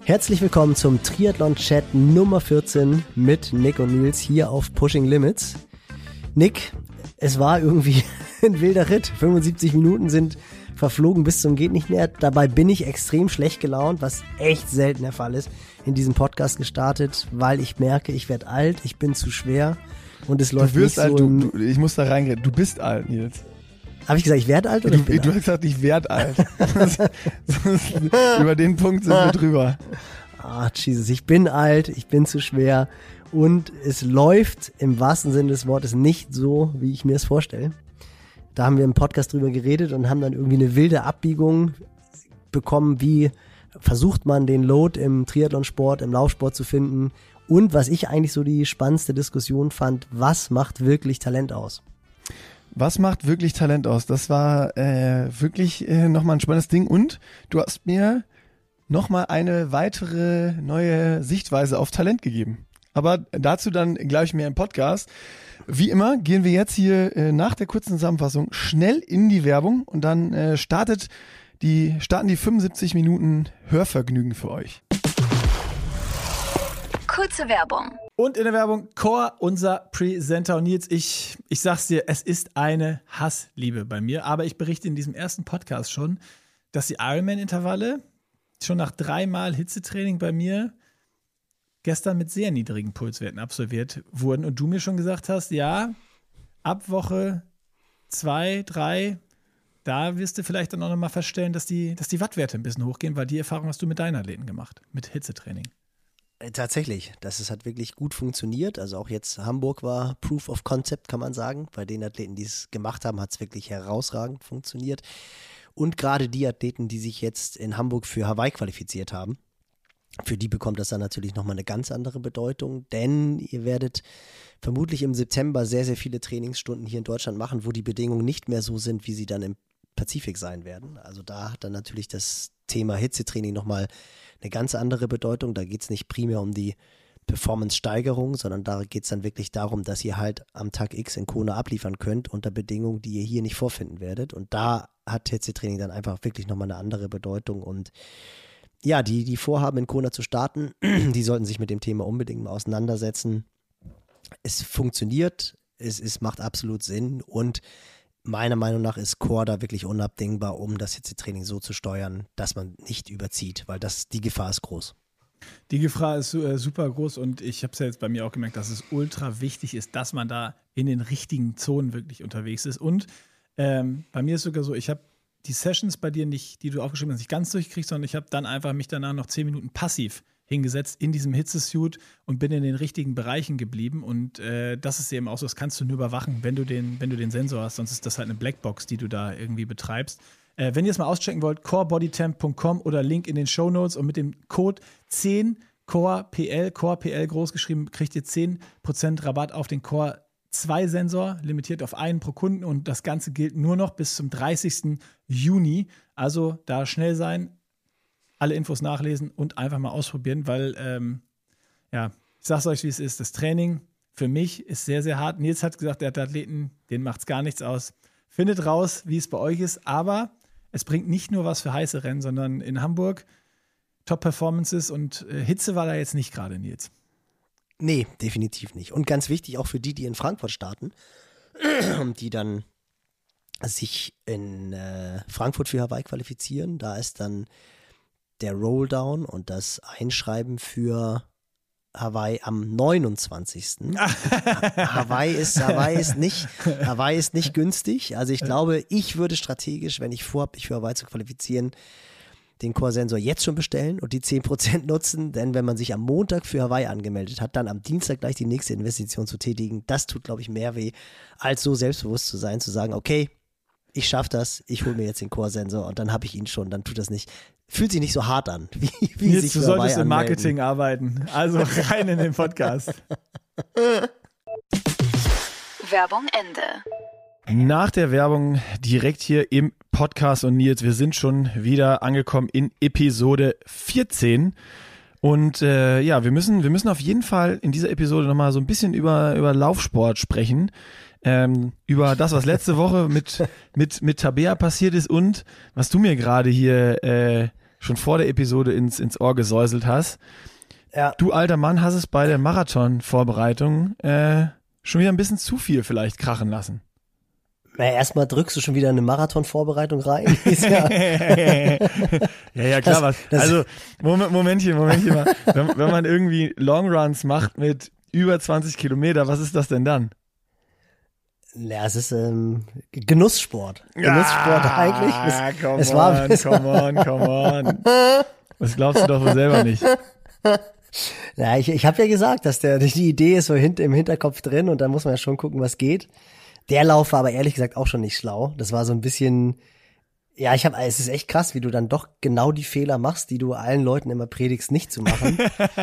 Herzlich willkommen zum Triathlon-Chat Nummer 14 mit Nick und Nils hier auf Pushing Limits. Nick, es war irgendwie ein wilder Ritt. 75 Minuten sind verflogen bis zum geht nicht mehr. Dabei bin ich extrem schlecht gelaunt, was echt selten der Fall ist, in diesem Podcast gestartet, weil ich merke, ich werde alt, ich bin zu schwer und es läuft nicht alt, so. Ich muss da reingehen. Du bist alt, Nils. Habe ich gesagt, ich werde alt oder ich bin alt? Du hast gesagt, ich werde alt. Über den Punkt sind wir drüber. Ah, Jesus, ich bin alt, ich bin zu schwer und es läuft im wahrsten Sinne des Wortes nicht so, wie ich mir es vorstelle. Da haben wir im Podcast drüber geredet und haben dann irgendwie eine wilde Abbiegung bekommen, wie versucht man den Load im Triathlonsport, im Laufsport zu finden und was ich eigentlich so die spannendste Diskussion fand, was macht wirklich Talent aus? Was macht wirklich Talent aus? Das war wirklich nochmal ein spannendes Ding und du hast mir nochmal eine weitere neue Sichtweise auf Talent gegeben. Aber dazu dann gleich mehr im Podcast. Wie immer gehen wir jetzt hier nach der kurzen Zusammenfassung schnell in die Werbung und dann starten die 75 Minuten Hörvergnügen für euch. Kurze Werbung. Und in der Werbung Core, unser Presenter. Und Nils, ich sag's dir, es ist eine Hassliebe bei mir. Aber ich berichte in diesem ersten Podcast schon, dass die Ironman-Intervalle schon nach 3-mal Hitzetraining bei mir gestern mit sehr niedrigen Pulswerten absolviert wurden. Und du mir schon gesagt hast, ja, ab Woche 2, 3, da wirst du vielleicht dann auch nochmal feststellen, dass die Wattwerte ein bisschen hochgehen, weil die Erfahrung hast du mit deinen Athleten gemacht, mit Hitzetraining. Tatsächlich, hat wirklich gut funktioniert. Also auch jetzt Hamburg war Proof of Concept, kann man sagen. Bei den Athleten, die es gemacht haben, hat es wirklich herausragend funktioniert. Und gerade die Athleten, die sich jetzt in Hamburg für Hawaii qualifiziert haben, für die bekommt das dann natürlich nochmal eine ganz andere Bedeutung, denn ihr werdet vermutlich im September sehr, sehr viele Trainingsstunden hier in Deutschland machen, wo die Bedingungen nicht mehr so sind, wie sie dann im Pazifik sein werden. Also da hat dann natürlich das Thema Hitzetraining nochmal eine ganz andere Bedeutung. Da geht es nicht primär um die Performance-Steigerung, sondern da geht es dann wirklich darum, dass ihr halt am Tag X in Kona abliefern könnt unter Bedingungen, die ihr hier nicht vorfinden werdet. Und da hat Hitzetraining dann einfach wirklich nochmal eine andere Bedeutung. Und ja, die vorhaben, in Kona zu starten, die sollten sich mit dem Thema unbedingt mal auseinandersetzen. Es funktioniert, es macht absolut Sinn und meiner Meinung nach ist Core da wirklich unabdingbar, um das Hitzetraining so zu steuern, dass man nicht überzieht, weil die Gefahr ist groß. Die Gefahr ist super groß und ich habe es ja jetzt bei mir auch gemerkt, dass es ultra wichtig ist, dass man da in den richtigen Zonen wirklich unterwegs ist. Und bei mir ist sogar so, ich habe die Sessions bei dir nicht, die du aufgeschrieben hast, nicht ganz durchgekriegt, sondern ich habe dann einfach mich danach noch 10 Minuten passiv hingesetzt in diesem Hitzesuit und bin in den richtigen Bereichen geblieben und das ist eben auch so, das kannst du nur überwachen, wenn du den Sensor hast, sonst ist das halt eine Blackbox, die du da irgendwie betreibst. Wenn ihr es mal auschecken wollt, corebodytemp.com oder Link in den Shownotes und mit dem Code 10 CorePL groß geschrieben, kriegt ihr 10% Rabatt auf den Core 2 Sensor, limitiert auf einen pro Kunden und das Ganze gilt nur noch bis zum 30. Juni. Also da schnell sein, alle Infos nachlesen und einfach mal ausprobieren, weil, ich sag's euch, wie es ist. Das Training für mich ist sehr, sehr hart. Nils hat gesagt, der hat Athleten, denen macht's gar nichts aus. Findet raus, wie es bei euch ist, aber es bringt nicht nur was für heiße Rennen, sondern in Hamburg Top-Performances und Hitze war da jetzt nicht gerade, Nils. Nee, definitiv nicht. Und ganz wichtig auch für die in Frankfurt starten, die dann sich in Frankfurt für Hawaii qualifizieren. Da ist dann der Rolldown und das Einschreiben für Hawaii am 29. Hawaii ist nicht günstig. Also ich glaube, ich würde strategisch, wenn ich vorhabe, mich für Hawaii zu qualifizieren, den Core-Sensor jetzt schon bestellen und die 10% nutzen, denn wenn man sich am Montag für Hawaii angemeldet hat, dann am Dienstag gleich die nächste Investition zu tätigen, das tut, glaube ich, mehr weh, als so selbstbewusst zu sein, zu sagen, okay, ich schaffe das, ich hole mir jetzt den Core-Sensor und dann habe ich ihn schon, dann tut das nicht, fühlt sich nicht so hart an, wie Nils, sich du für solltest Hawaii im anmelden. Marketing arbeiten, also rein in den Podcast. Werbung Ende. Nach der Werbung direkt hier im Podcast und Nils, wir sind schon wieder angekommen in Episode 14 und wir müssen auf jeden Fall in dieser Episode nochmal so ein bisschen über Laufsport sprechen, über das, was letzte Woche mit Tabea passiert ist und was du mir gerade hier schon vor der Episode ins Ohr gesäuselt hast. Ja. Du alter Mann hast es bei der Marathon-Vorbereitung schon wieder ein bisschen zu viel vielleicht krachen lassen. Na, erstmal drückst du schon wieder eine Marathon-Vorbereitung rein. Ja, klar. Also, Momentchen mal. Wenn man irgendwie Longruns macht mit über 20 Kilometer, was ist das denn dann? Ja, es ist Genusssport. Genusssport eigentlich. Come on. Das glaubst du doch wohl selber nicht. Ja, ich habe ja gesagt, dass die Idee ist so im Hinterkopf drin und da muss man ja schon gucken, was geht. Der Lauf war aber ehrlich gesagt auch schon nicht schlau. Das war so ein bisschen, ja, es ist echt krass, wie du dann doch genau die Fehler machst, die du allen Leuten immer predigst, nicht zu machen.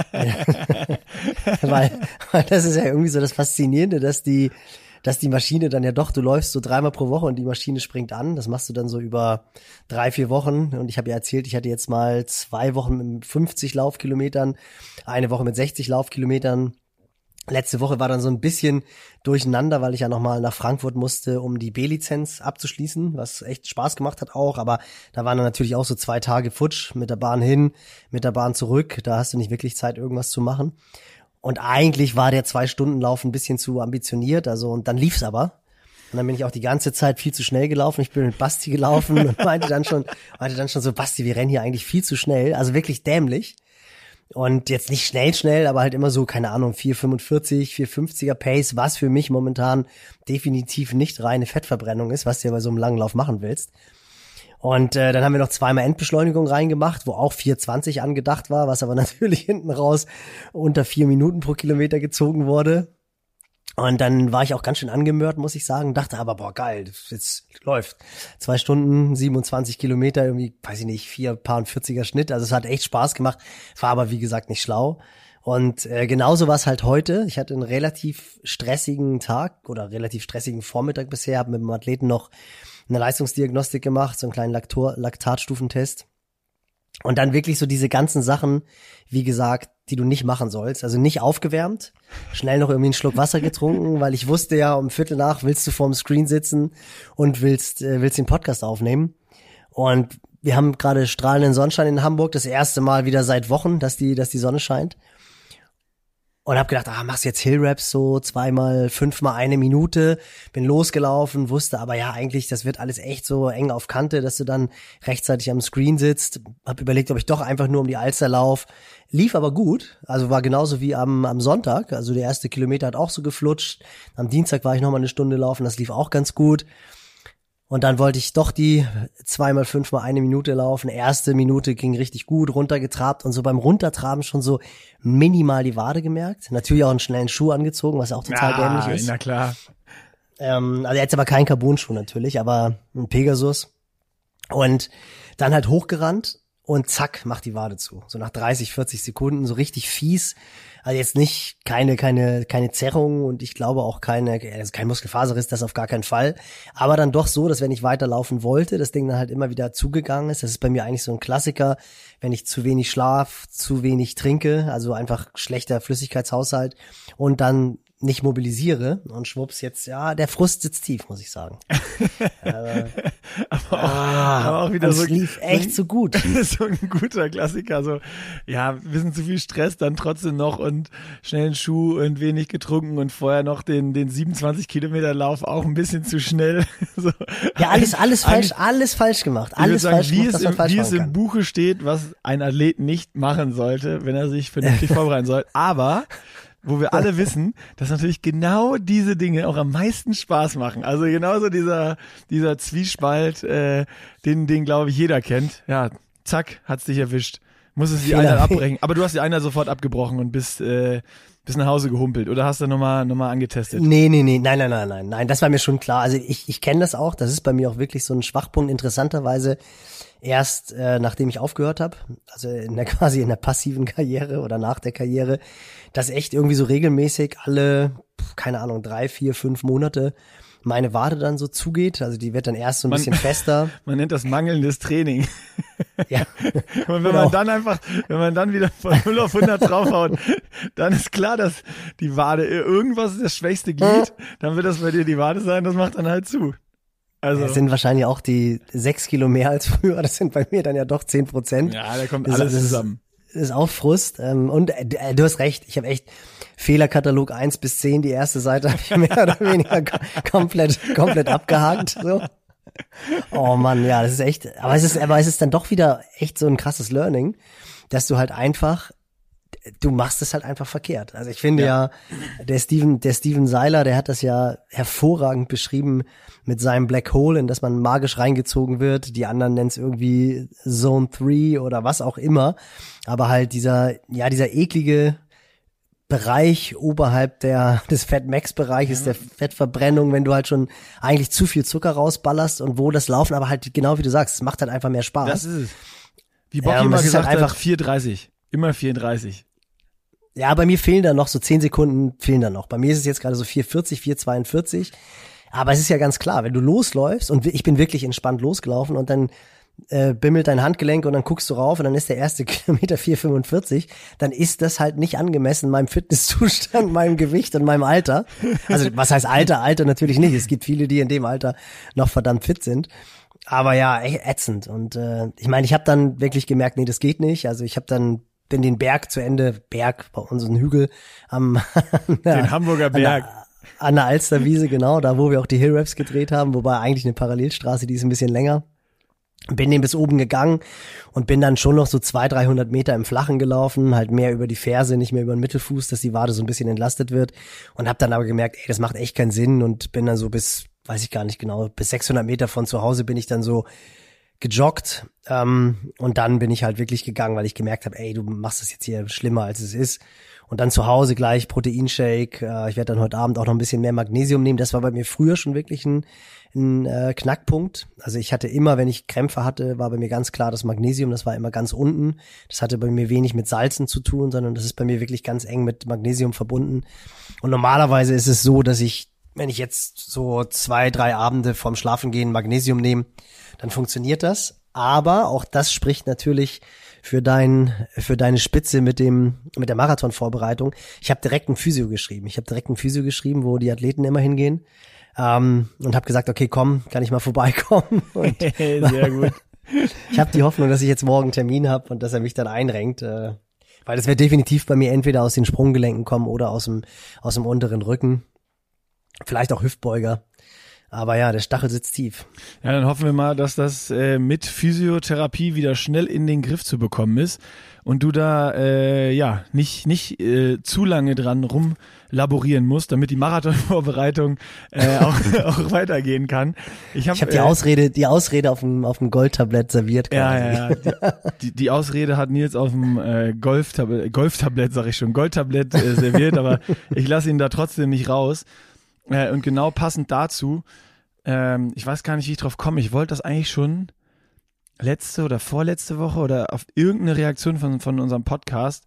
weil das ist ja irgendwie so das Faszinierende, dass die Maschine dann ja doch, du läufst so 3-mal pro Woche und die Maschine springt an. Das machst du dann so über 3-4 Wochen. Und ich habe ja erzählt, ich hatte jetzt mal 2 Wochen mit 50 Laufkilometern, eine Woche mit 60 Laufkilometern. Letzte Woche war dann so ein bisschen durcheinander, weil ich ja nochmal nach Frankfurt musste, um die B-Lizenz abzuschließen, was echt Spaß gemacht hat auch. Aber da waren dann natürlich auch so 2 Tage futsch, mit der Bahn hin, mit der Bahn zurück. Da hast du nicht wirklich Zeit, irgendwas zu machen. Und eigentlich war der 2-Stunden-Lauf ein bisschen zu ambitioniert, und dann lief's aber. Und dann bin ich auch die ganze Zeit viel zu schnell gelaufen. Ich bin mit Basti gelaufen und meinte dann schon so, Basti, wir rennen hier eigentlich viel zu schnell, also wirklich dämlich. Und jetzt nicht schnell, aber halt immer so, keine Ahnung, 4,45, 4,50er Pace, was für mich momentan definitiv nicht reine Fettverbrennung ist, was du ja bei so einem langen Lauf machen willst. Und dann haben wir noch 2-mal Endbeschleunigung reingemacht, wo auch 4,20 angedacht war, was aber natürlich hinten raus unter 4 Minuten pro Kilometer gezogen wurde. Und dann war ich auch ganz schön angemört, muss ich sagen, dachte aber, boah, geil, jetzt läuft. 2 Stunden, 27 Kilometer, irgendwie, weiß ich nicht, 4,40er Schnitt, also es hat echt Spaß gemacht, war aber wie gesagt nicht schlau. Und genauso war es halt heute. Ich hatte einen relativ stressigen Tag oder relativ stressigen Vormittag bisher, habe mit dem Athleten noch eine Leistungsdiagnostik gemacht, so einen kleinen Laktatstufentest. Und dann wirklich so diese ganzen Sachen, wie gesagt, die du nicht machen sollst. Also nicht aufgewärmt, schnell noch irgendwie einen Schluck Wasser getrunken, weil ich wusste ja, um 7:45 willst du vorm Screen sitzen und willst den Podcast aufnehmen. Und wir haben gerade strahlenden Sonnenschein in Hamburg, das erste Mal wieder seit Wochen, dass die Sonne scheint. Und hab gedacht, machst jetzt Hill-Raps so 2-mal, 5-mal 1 Minute. Bin losgelaufen, wusste aber ja eigentlich, das wird alles echt so eng auf Kante, dass du dann rechtzeitig am Screen sitzt. Hab überlegt, ob ich doch einfach nur um die Alster lauf. Lief aber gut, also war genauso wie am Sonntag. Also der erste Kilometer hat auch so geflutscht. Am Dienstag war ich nochmal eine Stunde laufen, das lief auch ganz gut. Und dann wollte ich doch die 2-mal, 5-mal 1 Minute laufen. Erste Minute ging richtig gut, runtergetrabt und so beim Runtertraben schon so minimal die Wade gemerkt. Natürlich auch einen schnellen Schuh angezogen, was auch total dämlich ist. Na klar. Also jetzt aber kein Carbon-Schuh natürlich, aber ein Pegasus. Und dann halt hochgerannt und zack, macht die Wade zu. So nach 30, 40 Sekunden, so richtig fies. Also jetzt nicht keine Zerrung und ich glaube auch kein Muskelfaserriss, das auf gar keinen Fall. Aber dann doch so, dass wenn ich weiterlaufen wollte, das Ding dann halt immer wieder zugegangen ist. Das ist bei mir eigentlich so ein Klassiker, wenn ich zu wenig schlaf, zu wenig trinke, also einfach schlechter Flüssigkeitshaushalt und dann nicht mobilisiere und schwupps jetzt, der Frust sitzt tief, muss ich sagen. aber auch wieder so, es lief echt so gut. So ein guter Klassiker, so, ein bisschen zu viel Stress, dann trotzdem noch und schnellen Schuh und wenig getrunken und vorher noch den 27 Kilometer Lauf auch ein bisschen zu schnell. So. Ja, alles falsch gemacht. Alles falsch gemacht, wie es im Buche steht, was ein Athlet nicht machen sollte, wenn er sich vernünftig vorbereiten soll. Aber wo wir alle wissen, dass natürlich genau diese Dinge auch am meisten Spaß machen. Also genauso dieser Zwiespalt, den glaube ich jeder kennt. Ja, zack, hat's dich erwischt. Muss es die Einheit abbrechen. Aber du hast die Einheit sofort abgebrochen und bist nach Hause gehumpelt oder hast du nochmal angetestet? Nee, nein, das war mir schon klar. Also ich kenne das auch, das ist bei mir auch wirklich so ein Schwachpunkt, interessanterweise erst nachdem ich aufgehört habe, also quasi in der passiven Karriere oder nach der Karriere, dass echt irgendwie so regelmäßig alle, keine Ahnung, 3, 4, 5 Monate meine Wade dann so zugeht, also die wird dann erst so ein bisschen fester. Man nennt das mangelndes Training. Ja. Und wenn man dann wieder von 0 auf 100 draufhaut, dann ist klar, dass die Wade, irgendwas ist das schwächste Glied, dann wird das bei dir die Wade sein, das macht dann halt zu. Also, das sind wahrscheinlich auch die 6 Kilo mehr als früher. Das sind bei mir dann ja doch 10%. ja, da kommt alles zusammen. Das ist auch Frust. Und du hast recht, ich habe echt Fehlerkatalog 1 bis 10, die erste Seite habe ich mehr oder weniger komplett abgehakt. So. Oh Mann, ja, das ist echt, aber es ist dann doch wieder echt so ein krasses Learning, dass du halt einfach, du machst es halt einfach verkehrt. Also ich finde ja der Steven Seiler, der hat das ja hervorragend beschrieben mit seinem Black Hole, in das man magisch reingezogen wird. Die anderen nennen es irgendwie Zone 3 oder was auch immer. Aber halt dieser eklige Bereich oberhalb des Fat-Max-Bereiches, der Fettverbrennung, wenn du halt schon eigentlich zu viel Zucker rausballerst und wo das Laufen aber halt genau wie du sagst, es macht halt einfach mehr Spaß. Das ist es. Wie Bocky immer gesagt halt einfach, hat, 4,30. Immer 4,30. Ja, bei mir fehlen da noch so 10 Sekunden, fehlen da noch. Bei mir ist es jetzt gerade so 4,40, 4,42. Aber es ist ja ganz klar, wenn du losläufst und ich bin wirklich entspannt losgelaufen und dann bimmelt dein Handgelenk und dann guckst du rauf und dann ist der erste Kilometer 4,45, dann ist das halt nicht angemessen meinem Fitnesszustand, meinem Gewicht und meinem Alter. Also was heißt Alter? Alter natürlich nicht. Es gibt viele, die in dem Alter noch verdammt fit sind. Aber ja, echt ätzend. Und ich meine, ich habe dann wirklich gemerkt, nee, das geht nicht. Also ich habe dann bin den Berg zu Ende, bei uns ein Hügel den Hamburger Berg. An der Alsterwiese, genau, da wo wir auch die Hill Raps gedreht haben, wobei eigentlich eine Parallelstraße, die ist ein bisschen länger. Bin den bis oben gegangen und bin dann schon noch so 200-300 Meter im Flachen gelaufen, halt mehr über die Ferse, nicht mehr über den Mittelfuß, dass die Wade so ein bisschen entlastet wird und habe dann aber gemerkt, das macht echt keinen Sinn und bin dann so bis 600 Meter von zu Hause bin ich dann so gejoggt und dann bin ich halt wirklich gegangen, weil ich gemerkt habe, du machst das jetzt hier schlimmer, als es ist. Und dann zu Hause gleich Proteinshake. Ich werde dann heute Abend auch noch ein bisschen mehr Magnesium nehmen. Das war bei mir früher schon wirklich ein Knackpunkt. Also ich hatte immer, wenn ich Krämpfe hatte, war bei mir ganz klar das Magnesium, das war immer ganz unten. Das hatte bei mir wenig mit Salzen zu tun, sondern das ist bei mir wirklich ganz eng mit Magnesium verbunden. Und normalerweise ist es so, dass ich, wenn ich jetzt so 2-3 Abende vorm Schlafengehen Magnesium nehme, dann funktioniert das. Aber auch das spricht natürlich für deine Spitze mit der Marathonvorbereitung. Ich habe direkt ein Physio geschrieben. Wo die Athleten immer hingehen. Und habe gesagt, okay, komm, kann ich mal vorbeikommen. Und sehr gut. Ich habe die Hoffnung, dass ich jetzt morgen einen Termin habe und dass er mich dann einrenkt. Weil das wird definitiv bei mir entweder aus den Sprunggelenken kommen oder aus dem unteren Rücken. Vielleicht auch Hüftbeuger. Aber ja, der Stachel sitzt tief. Ja, dann hoffen wir mal, dass das mit Physiotherapie wieder schnell in den Griff zu bekommen ist und du da nicht zu lange dran rumlaborieren musst, damit die Marathonvorbereitung auch weitergehen kann. Ich hab die Ausrede auf dem Goldtablett serviert quasi. Ja. Die Ausrede hat Nils auf dem Golftablett, sag ich schon, Goldtablett serviert, aber ich lasse ihn da trotzdem nicht raus. Und genau passend dazu, ich weiß gar nicht, wie ich drauf komme, ich wollte das eigentlich schon letzte oder vorletzte Woche oder auf irgendeine Reaktion von unserem Podcast,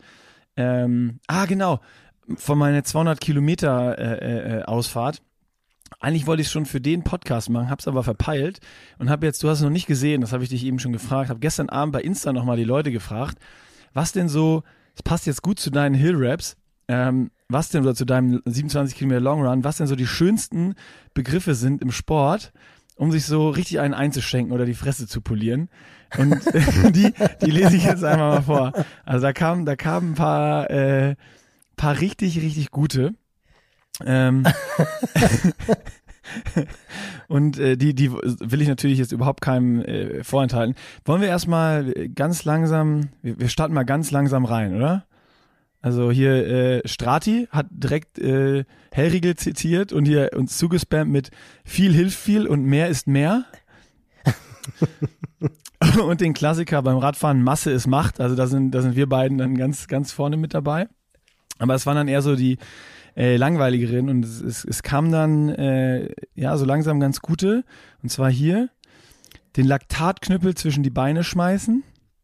genau, von meiner 200 Kilometer Ausfahrt. Eigentlich wollte ich es schon für den Podcast machen, hab's aber verpeilt und du hast es noch nicht gesehen, das habe ich dich eben schon gefragt, habe gestern Abend bei Insta nochmal die Leute gefragt, was denn so, es passt jetzt gut zu deinen Hill Raps, was denn, oder zu deinem 27 Kilometer Long Run, was denn so die schönsten Begriffe sind im Sport, um sich so richtig einen einzuschenken oder die Fresse zu polieren. Und die lese ich jetzt einfach mal vor. Also da kamen ein paar richtig, richtig gute. Und die will ich natürlich jetzt überhaupt keinem vorenthalten. Wollen wir erstmal ganz langsam, wir starten mal ganz langsam rein, oder? Also hier Strati hat direkt Hellriegel zitiert und hier uns zugespammt mit viel hilft viel und mehr ist mehr. Und den Klassiker beim Radfahren, Masse ist Macht. Also da sind wir beiden dann ganz, ganz vorne mit dabei. Aber es waren dann eher so die langweiligeren und es kam dann so langsam ganz gute. Und zwar hier den Laktatknüppel zwischen die Beine schmeißen.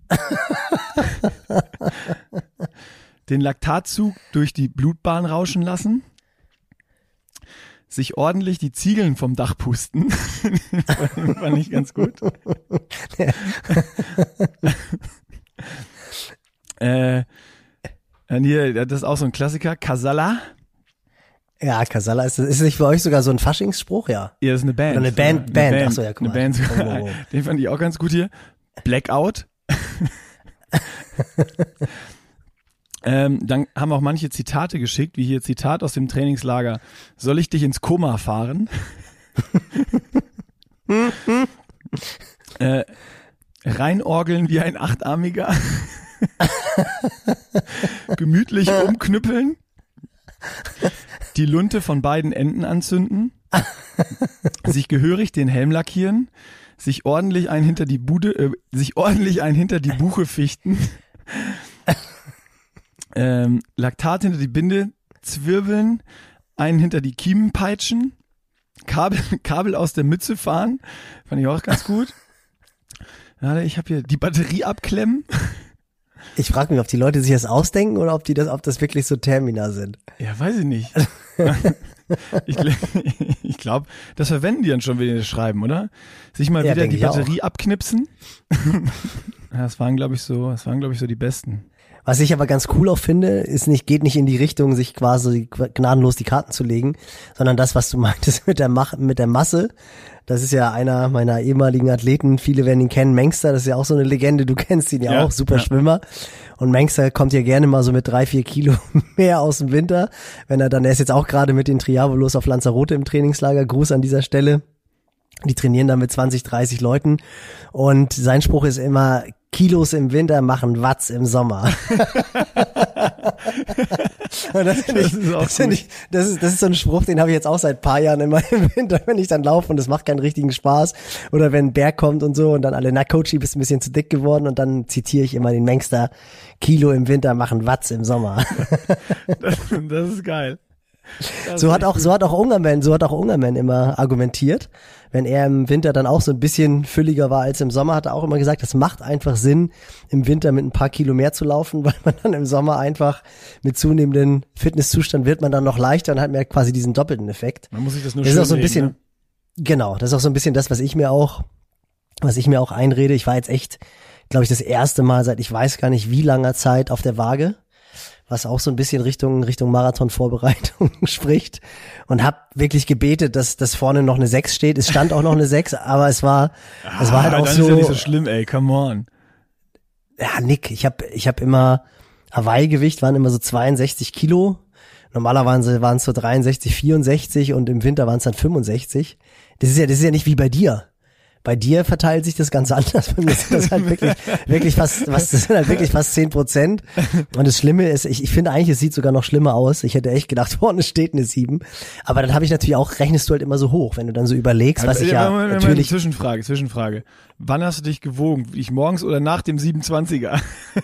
Den Laktatzug durch die Blutbahn rauschen lassen, sich ordentlich die Ziegeln vom Dach pusten, fand ich ganz gut. Hier, das ist auch so ein Klassiker, Kasala. Ja, Casalla, ist nicht für euch sogar so ein Faschingsspruch, ja? Ja, das ist eine Band. Oder eine Band. Achso, ja, guck mal. Eine Band. Den fand ich auch ganz gut hier. Blackout. Dann haben auch manche Zitate geschickt, wie hier Zitat aus dem Trainingslager. Soll ich dich ins Koma fahren? Reinorgeln wie ein Achtarmiger. Gemütlich umknüppeln. Die Lunte von beiden Enden anzünden. Sich gehörig den Helm lackieren. Sich ordentlich einen hinter die Buche fichten. Laktat hinter die Binde zwirbeln. Einen hinter die Kiemen peitschen. Kabel aus der Mütze fahren. Fand ich auch ganz gut. Ja, ich habe hier die Batterie abklemmen. Ich frage mich, ob die Leute sich das ausdenken oder ob das wirklich so Termina sind. Ja, weiß ich nicht. Ich glaube, das verwenden die dann schon, wenn die das schreiben, oder? Sich mal wieder die Batterie abknipsen. Ja, das waren, glaube ich, so die besten. Was ich aber ganz cool auch finde, geht nicht in die Richtung, sich quasi gnadenlos die Karten zu legen, sondern das, was du meintest mit der Masse. Das ist ja einer meiner ehemaligen Athleten, viele werden ihn kennen, Mengster, das ist ja auch so eine Legende, du kennst ihn ja auch, super Schwimmer. Und Mengster kommt ja gerne mal so mit 3-4 Kilo mehr aus dem Winter, er ist jetzt auch gerade mit den Triavolos auf Lanzarote im Trainingslager, Gruß an dieser Stelle. Die trainieren da mit 20, 30 Leuten und sein Spruch ist immer, Kilos im Winter machen Watts im Sommer. Und das ist so ein Spruch, den habe ich jetzt auch seit ein paar Jahren immer im Winter, wenn ich dann laufe und es macht keinen richtigen Spaß. Oder wenn ein Berg kommt und so und dann alle, Coachy, bist ein bisschen zu dick geworden und dann zitiere ich immer den Mengster, Kilo im Winter machen Watts im Sommer. Das ist geil. So hat auch Ungerman immer argumentiert. Wenn er im Winter dann auch so ein bisschen fülliger war als im Sommer, hat er auch immer gesagt, das macht einfach Sinn, im Winter mit ein paar Kilo mehr zu laufen, weil man dann im Sommer einfach mit zunehmendem Fitnesszustand wird man dann noch leichter und hat mehr quasi diesen doppelten Effekt. Man muss sich das nur das schön ist auch so ein legen, bisschen, ne? Genau, das ist auch so ein bisschen das, was ich mir auch einrede. Ich war jetzt echt, glaube ich, das erste Mal seit ich weiß gar nicht wie langer Zeit auf der Waage, was auch so ein bisschen Richtung Marathon-Vorbereitung spricht und habe wirklich gebetet, dass vorne noch eine 6 steht. Es stand auch noch eine 6, aber es war halt auch dann so. Ist ja nicht so schlimm, ey, come on. Ja, Nick, ich hab immer, Hawaii-Gewicht waren immer so 62 Kilo. Normalerweise waren es so 63, 64 und im Winter waren es dann 65. Das ist ja nicht wie bei dir. Bei dir verteilt sich das ganz anders. Bei mir sind das halt wirklich fast 10%. Und das Schlimme ist, ich finde eigentlich, es sieht sogar noch schlimmer aus. Ich hätte echt gedacht, vorne steht eine 7. Aber dann habe ich natürlich auch, rechnest du halt immer so hoch, wenn du dann so überlegst, was ich ja natürlich. Zwischenfrage. Wann hast du dich gewogen? Ich morgens oder nach dem 27er?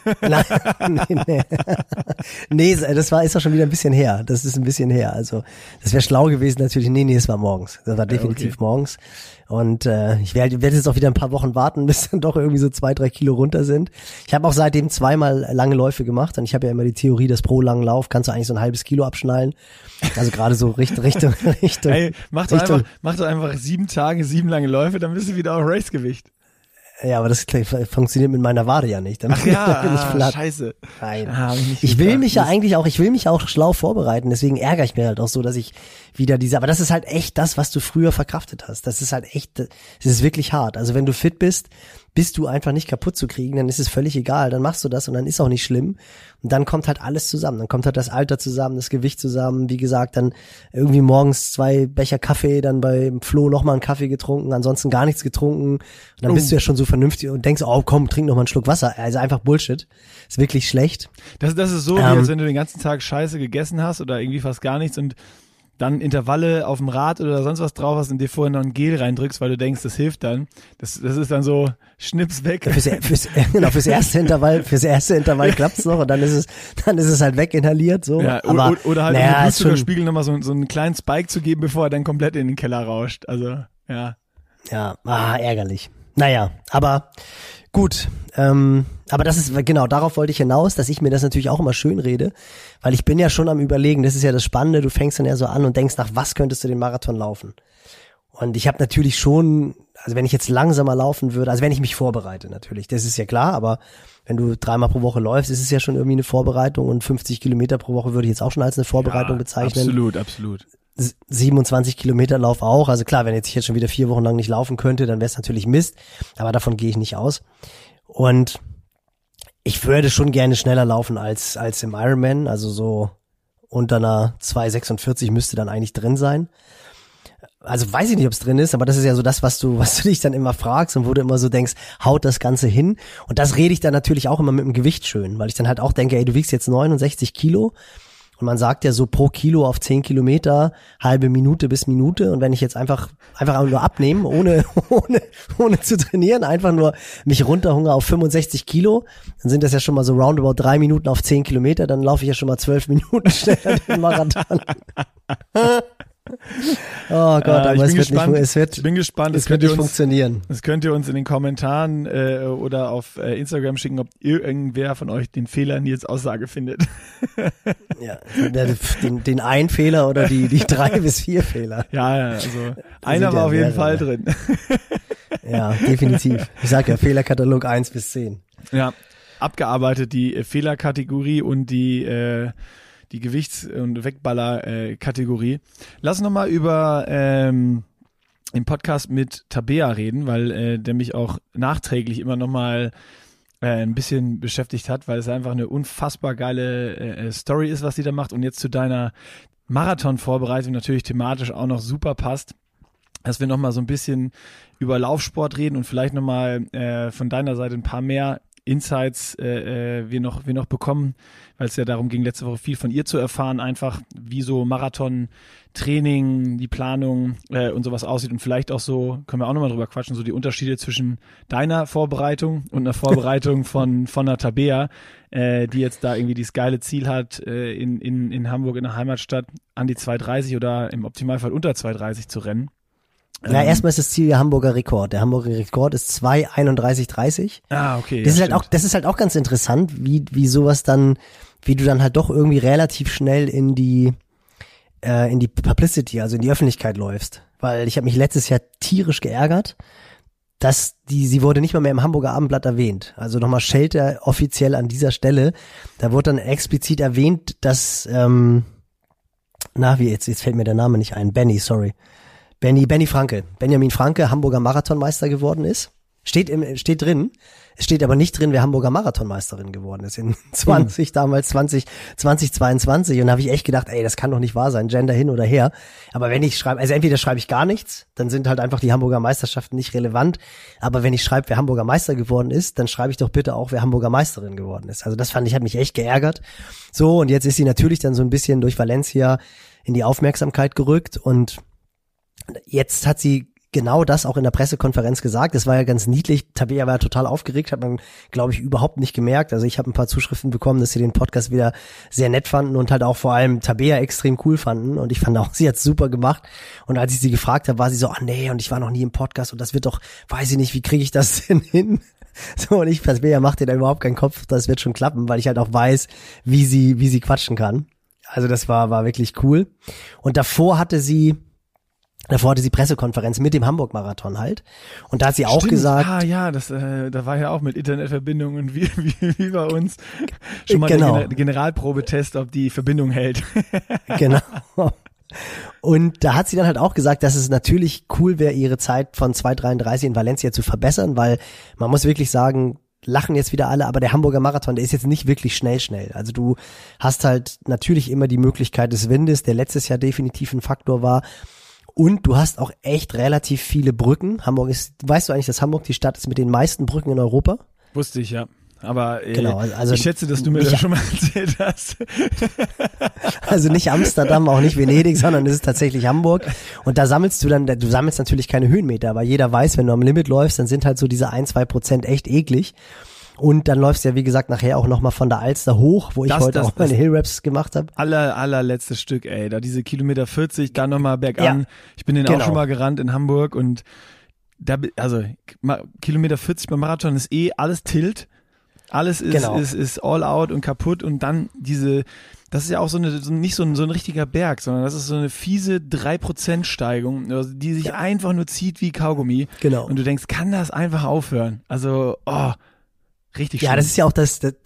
Nee, ist auch schon wieder ein bisschen her. Das ist ein bisschen her. Also, das wäre schlau gewesen natürlich. Nee, es war morgens. Das war definitiv morgens. Und ich werde jetzt auch wieder ein paar Wochen warten, bis dann doch irgendwie so 2-3 Kilo runter sind. Ich habe auch seitdem 2-mal lange Läufe gemacht und ich habe ja immer die Theorie, dass pro langen Lauf kannst du eigentlich so ein halbes Kilo abschnallen. Also gerade so Richtung. Ey, mach doch einfach 7 Tage, 7 lange Läufe, dann bist du wieder auf Racegewicht. Ja, aber das funktioniert mit meiner Wade ja nicht. Dann bin ich platt. Scheiße. Nein. Ich will mich auch schlau vorbereiten, deswegen ärgere ich mich halt auch so, dass ich wieder aber das ist halt echt das, was du früher verkraftet hast. Das ist halt echt, das ist wirklich hart. Also wenn du fit bist du einfach nicht kaputt zu kriegen, dann ist es völlig egal, dann machst du das und dann ist auch nicht schlimm. Und dann kommt halt alles zusammen. Dann kommt halt das Alter zusammen, das Gewicht zusammen, wie gesagt, dann irgendwie morgens 2 Becher Kaffee, dann beim Flo nochmal einen Kaffee getrunken, ansonsten gar nichts getrunken. Und dann bist du ja schon so vernünftig und denkst, oh komm, trink noch mal einen Schluck Wasser. Also einfach Bullshit. Ist wirklich schlecht. Das ist so, wie als wenn du den ganzen Tag Scheiße gegessen hast oder irgendwie fast gar nichts und dann Intervalle auf dem Rad oder sonst was drauf hast und dir vorher noch ein Gel reindrückst, weil du denkst, das hilft dann. Das ist dann so Schnips weg. Ja, fürs erste Intervall klappt's noch und dann ist es halt weginhaliert, so. Ja, aber, oder halt im Blutzuckerspiegel nochmal so einen kleinen Spike zu geben, bevor er dann komplett in den Keller rauscht. Also, ja. Ja, ärgerlich. Naja, aber gut, aber das ist, genau, darauf wollte ich hinaus, dass ich mir das natürlich auch immer schön rede, weil ich bin ja schon am Überlegen, das ist ja das Spannende, du fängst dann ja so an und denkst nach, was könntest du den Marathon laufen? Und ich habe natürlich schon, Also wenn ich jetzt langsamer laufen würde, also wenn ich mich vorbereite natürlich, das ist ja klar, aber wenn du 3-mal pro Woche läufst, ist es ja schon irgendwie eine Vorbereitung und 50 Kilometer pro Woche würde ich jetzt auch schon als eine Vorbereitung bezeichnen. Absolut. 27 Kilometer Lauf auch, also klar, wenn ich jetzt schon wieder 4 Wochen lang nicht laufen könnte, dann wäre es natürlich Mist, aber davon gehe ich nicht aus. Und ich würde schon gerne schneller laufen als im Ironman, also so unter einer 2,46 müsste dann eigentlich drin sein. Also weiß ich nicht, ob es drin ist, aber das ist ja so das, was du dich dann immer fragst und wo du immer so denkst, haut das Ganze hin? Und das rede ich dann natürlich auch immer mit dem Gewicht schön, weil ich dann halt auch denke, ey, du wiegst jetzt 69 Kilo und man sagt ja so pro Kilo auf 10 Kilometer, halbe Minute bis Minute und wenn ich jetzt einfach nur abnehmen, ohne zu trainieren, einfach nur mich runterhungere auf 65 Kilo, dann sind das ja schon mal so roundabout 3 Minuten auf 10 Kilometer, dann laufe ich ja schon mal 12 Minuten schneller den Marathon. Oh Gott, aber ich bin gespannt. Es wird nicht funktionieren. Das könnt ihr uns in den Kommentaren oder auf Instagram schicken, ob irgendwer von euch den Fehler Nils Aussage findet. Ja, den einen Fehler oder die 3 bis 4 Fehler. Ja, also einer war auf jeden Fall drin. Ja, definitiv. Ich sag ja, Fehlerkatalog 1 bis 10. Ja, abgearbeitet die Fehlerkategorie und die Gewichts- und Wegballer-Kategorie. Lass noch mal über den Podcast mit Tabea reden, weil der mich auch nachträglich immer noch mal ein bisschen beschäftigt hat, weil es einfach eine unfassbar geile Story ist, was sie da macht und jetzt zu deiner Marathon-Vorbereitung natürlich thematisch auch noch super passt, dass wir noch mal so ein bisschen über Laufsport reden und vielleicht noch mal von deiner Seite ein paar mehr Insights wir noch bekommen, weil es ja darum ging, letzte Woche viel von ihr zu erfahren, einfach wie so Marathon-Training, die Planung und sowas aussieht und vielleicht auch so, können wir auch nochmal drüber quatschen, so die Unterschiede zwischen deiner Vorbereitung und einer Vorbereitung von einer Tabea, die jetzt da irgendwie dieses geile Ziel hat, in Hamburg, in der Heimatstadt, an die 2,30 oder im Optimalfall unter 2,30 zu rennen. Ja, erstmal ist das Ziel der Hamburger Rekord. Der Hamburger Rekord ist 2,31,30. Ah, okay. Das ist halt auch ganz interessant, wie sowas dann, wie du dann halt doch irgendwie relativ schnell in die Publicity, also in die Öffentlichkeit läufst. Weil ich habe mich letztes Jahr tierisch geärgert, dass sie wurde nicht mal mehr im Hamburger Abendblatt erwähnt. Also nochmal Schelte offiziell an dieser Stelle. Da wurde dann explizit erwähnt, dass, jetzt fällt mir der Name nicht ein. Benny Franke, Hamburger Marathonmeister geworden ist. Steht drin. Es steht aber nicht drin, wer Hamburger Marathonmeisterin geworden ist in 2022. Und da habe ich echt gedacht, ey, das kann doch nicht wahr sein, Gender hin oder her. Aber wenn ich schreibe, also entweder schreibe ich gar nichts, dann sind halt einfach die Hamburger Meisterschaften nicht relevant. Aber wenn ich schreibe, wer Hamburger Meister geworden ist, dann schreibe ich doch bitte auch, wer Hamburger Meisterin geworden ist. Also das hat mich echt geärgert. So, und jetzt ist sie natürlich dann so ein bisschen durch Valencia in die Aufmerksamkeit gerückt und jetzt hat sie genau das auch in der Pressekonferenz gesagt. Das war ja ganz niedlich. Tabea war ja total aufgeregt, hat man, glaube ich, überhaupt nicht gemerkt. Also ich habe ein paar Zuschriften bekommen, dass sie den Podcast wieder sehr nett fanden und halt auch vor allem Tabea extrem cool fanden. Und ich fand auch, sie hat's super gemacht. Und als ich sie gefragt habe, war sie so, nee, und ich war noch nie im Podcast und das wird doch, weiß ich nicht, wie kriege ich das denn hin? So, und Tabea macht dir da überhaupt keinen Kopf, das wird schon klappen, weil ich halt auch weiß, wie sie quatschen kann. Also das war wirklich cool. Und davor hatte sie Pressekonferenz mit dem Hamburg-Marathon halt. Und da hat sie auch gesagt. Ah ja, da war ja auch mit Internetverbindung und wie bei uns schon mal der Generalprobetest, ob die Verbindung hält. Genau. Und da hat sie dann halt auch gesagt, dass es natürlich cool wäre, ihre Zeit von 2,33 in Valencia zu verbessern, weil man muss wirklich sagen, lachen jetzt wieder alle, aber der Hamburger Marathon, der ist jetzt nicht wirklich schnell. Also du hast halt natürlich immer die Möglichkeit des Windes, der letztes Jahr definitiv ein Faktor war. Und du hast auch echt relativ viele Brücken. Weißt du eigentlich, dass Hamburg die Stadt ist mit den meisten Brücken in Europa? Wusste ich, ja. Aber genau, also ich schätze, dass du mir das schon mal erzählt hast. Also nicht Amsterdam, auch nicht Venedig, sondern es ist tatsächlich Hamburg. Und da sammelst du natürlich keine Höhenmeter, aber jeder weiß, wenn du am Limit läufst, dann sind halt so diese 1-2% echt eklig. Und dann läufst du ja, wie gesagt, nachher auch nochmal von der Alster hoch, wo ich heute auch meine Hillraps gemacht habe. Allerletztes Stück, ey. Da diese Kilometer 40, dann nochmal bergan. Ja, ich bin den auch schon mal gerannt in Hamburg und da, also Kilometer 40 beim Marathon ist alles Tilt. Alles ist all out und kaputt und dann das ist ja auch nicht so ein richtiger Berg, sondern das ist so eine fiese 3% Steigung, also die sich einfach nur zieht wie Kaugummi. Genau. Und du denkst, kann das einfach aufhören? Also, richtig schön. Ja, das ist ja auch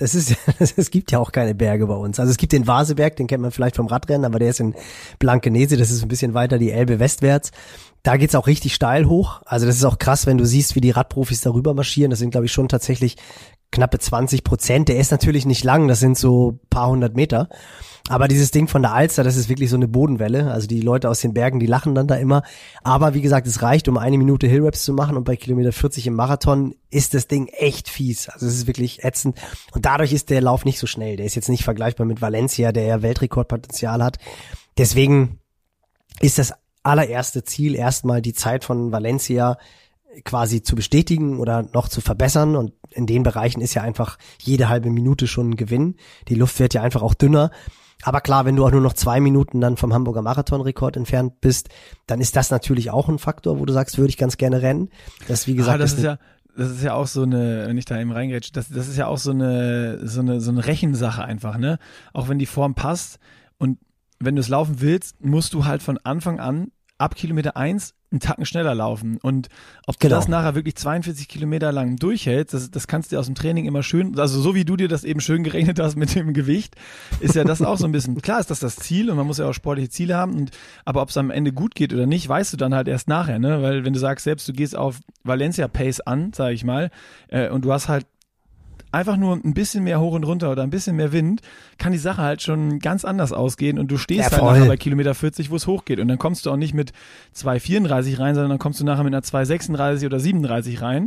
es gibt ja auch keine Berge bei uns. Also es gibt den Vaseberg, den kennt man vielleicht vom Radrennen, aber der ist in Blankenese, das ist ein bisschen weiter die Elbe westwärts. Da geht's auch richtig steil hoch. Also das ist auch krass, wenn du siehst, wie die Radprofis darüber marschieren. Das sind, glaube ich, schon tatsächlich knappe 20%. Der ist natürlich nicht lang, das sind so paar 100 Meter. Aber dieses Ding von der Alster, das ist wirklich so eine Bodenwelle. Also die Leute aus den Bergen, die lachen dann da immer. Aber wie gesagt, es reicht, um 1 Minute Hillraps zu machen. Und bei Kilometer 40 im Marathon ist das Ding echt fies. Also es ist wirklich ätzend. Und dadurch ist der Lauf nicht so schnell. Der ist jetzt nicht vergleichbar mit Valencia, der ja Weltrekordpotenzial hat. Deswegen ist das allererste Ziel erstmal die Zeit von Valencia quasi zu bestätigen oder noch zu verbessern, und in den Bereichen ist ja einfach jede halbe Minute schon ein Gewinn. Die Luft wird ja einfach auch dünner. Aber klar, wenn du auch nur noch 2 Minuten dann vom Hamburger Marathonrekord entfernt bist, dann ist das natürlich auch ein Faktor, wo du sagst, würde ich ganz gerne rennen. Das, wie gesagt, das ist ja auch so eine, wenn ich da eben reingrätsche, das ist ja auch so eine Rechensache einfach, ne? Auch wenn die Form passt und wenn du es laufen willst, musst du halt von Anfang an ab Kilometer 1 einen Tacken schneller laufen. Und ob du das nachher wirklich 42 Kilometer lang durchhältst, das kannst du aus dem Training immer schön, also so wie du dir das eben schön gerechnet hast mit dem Gewicht, ist ja das auch so ein bisschen, klar ist das Ziel und man muss ja auch sportliche Ziele haben, aber ob es am Ende gut geht oder nicht, weißt du dann halt erst nachher, ne? Weil wenn du sagst selbst, du gehst auf Valencia Pace an, sage ich mal, und du hast halt einfach nur ein bisschen mehr hoch und runter oder ein bisschen mehr Wind, kann die Sache halt schon ganz anders ausgehen und du stehst halt nachher bei Kilometer 40, wo es hochgeht, und dann kommst du auch nicht mit 2,34 rein, sondern dann kommst du nachher mit einer 2,36 oder 37 rein.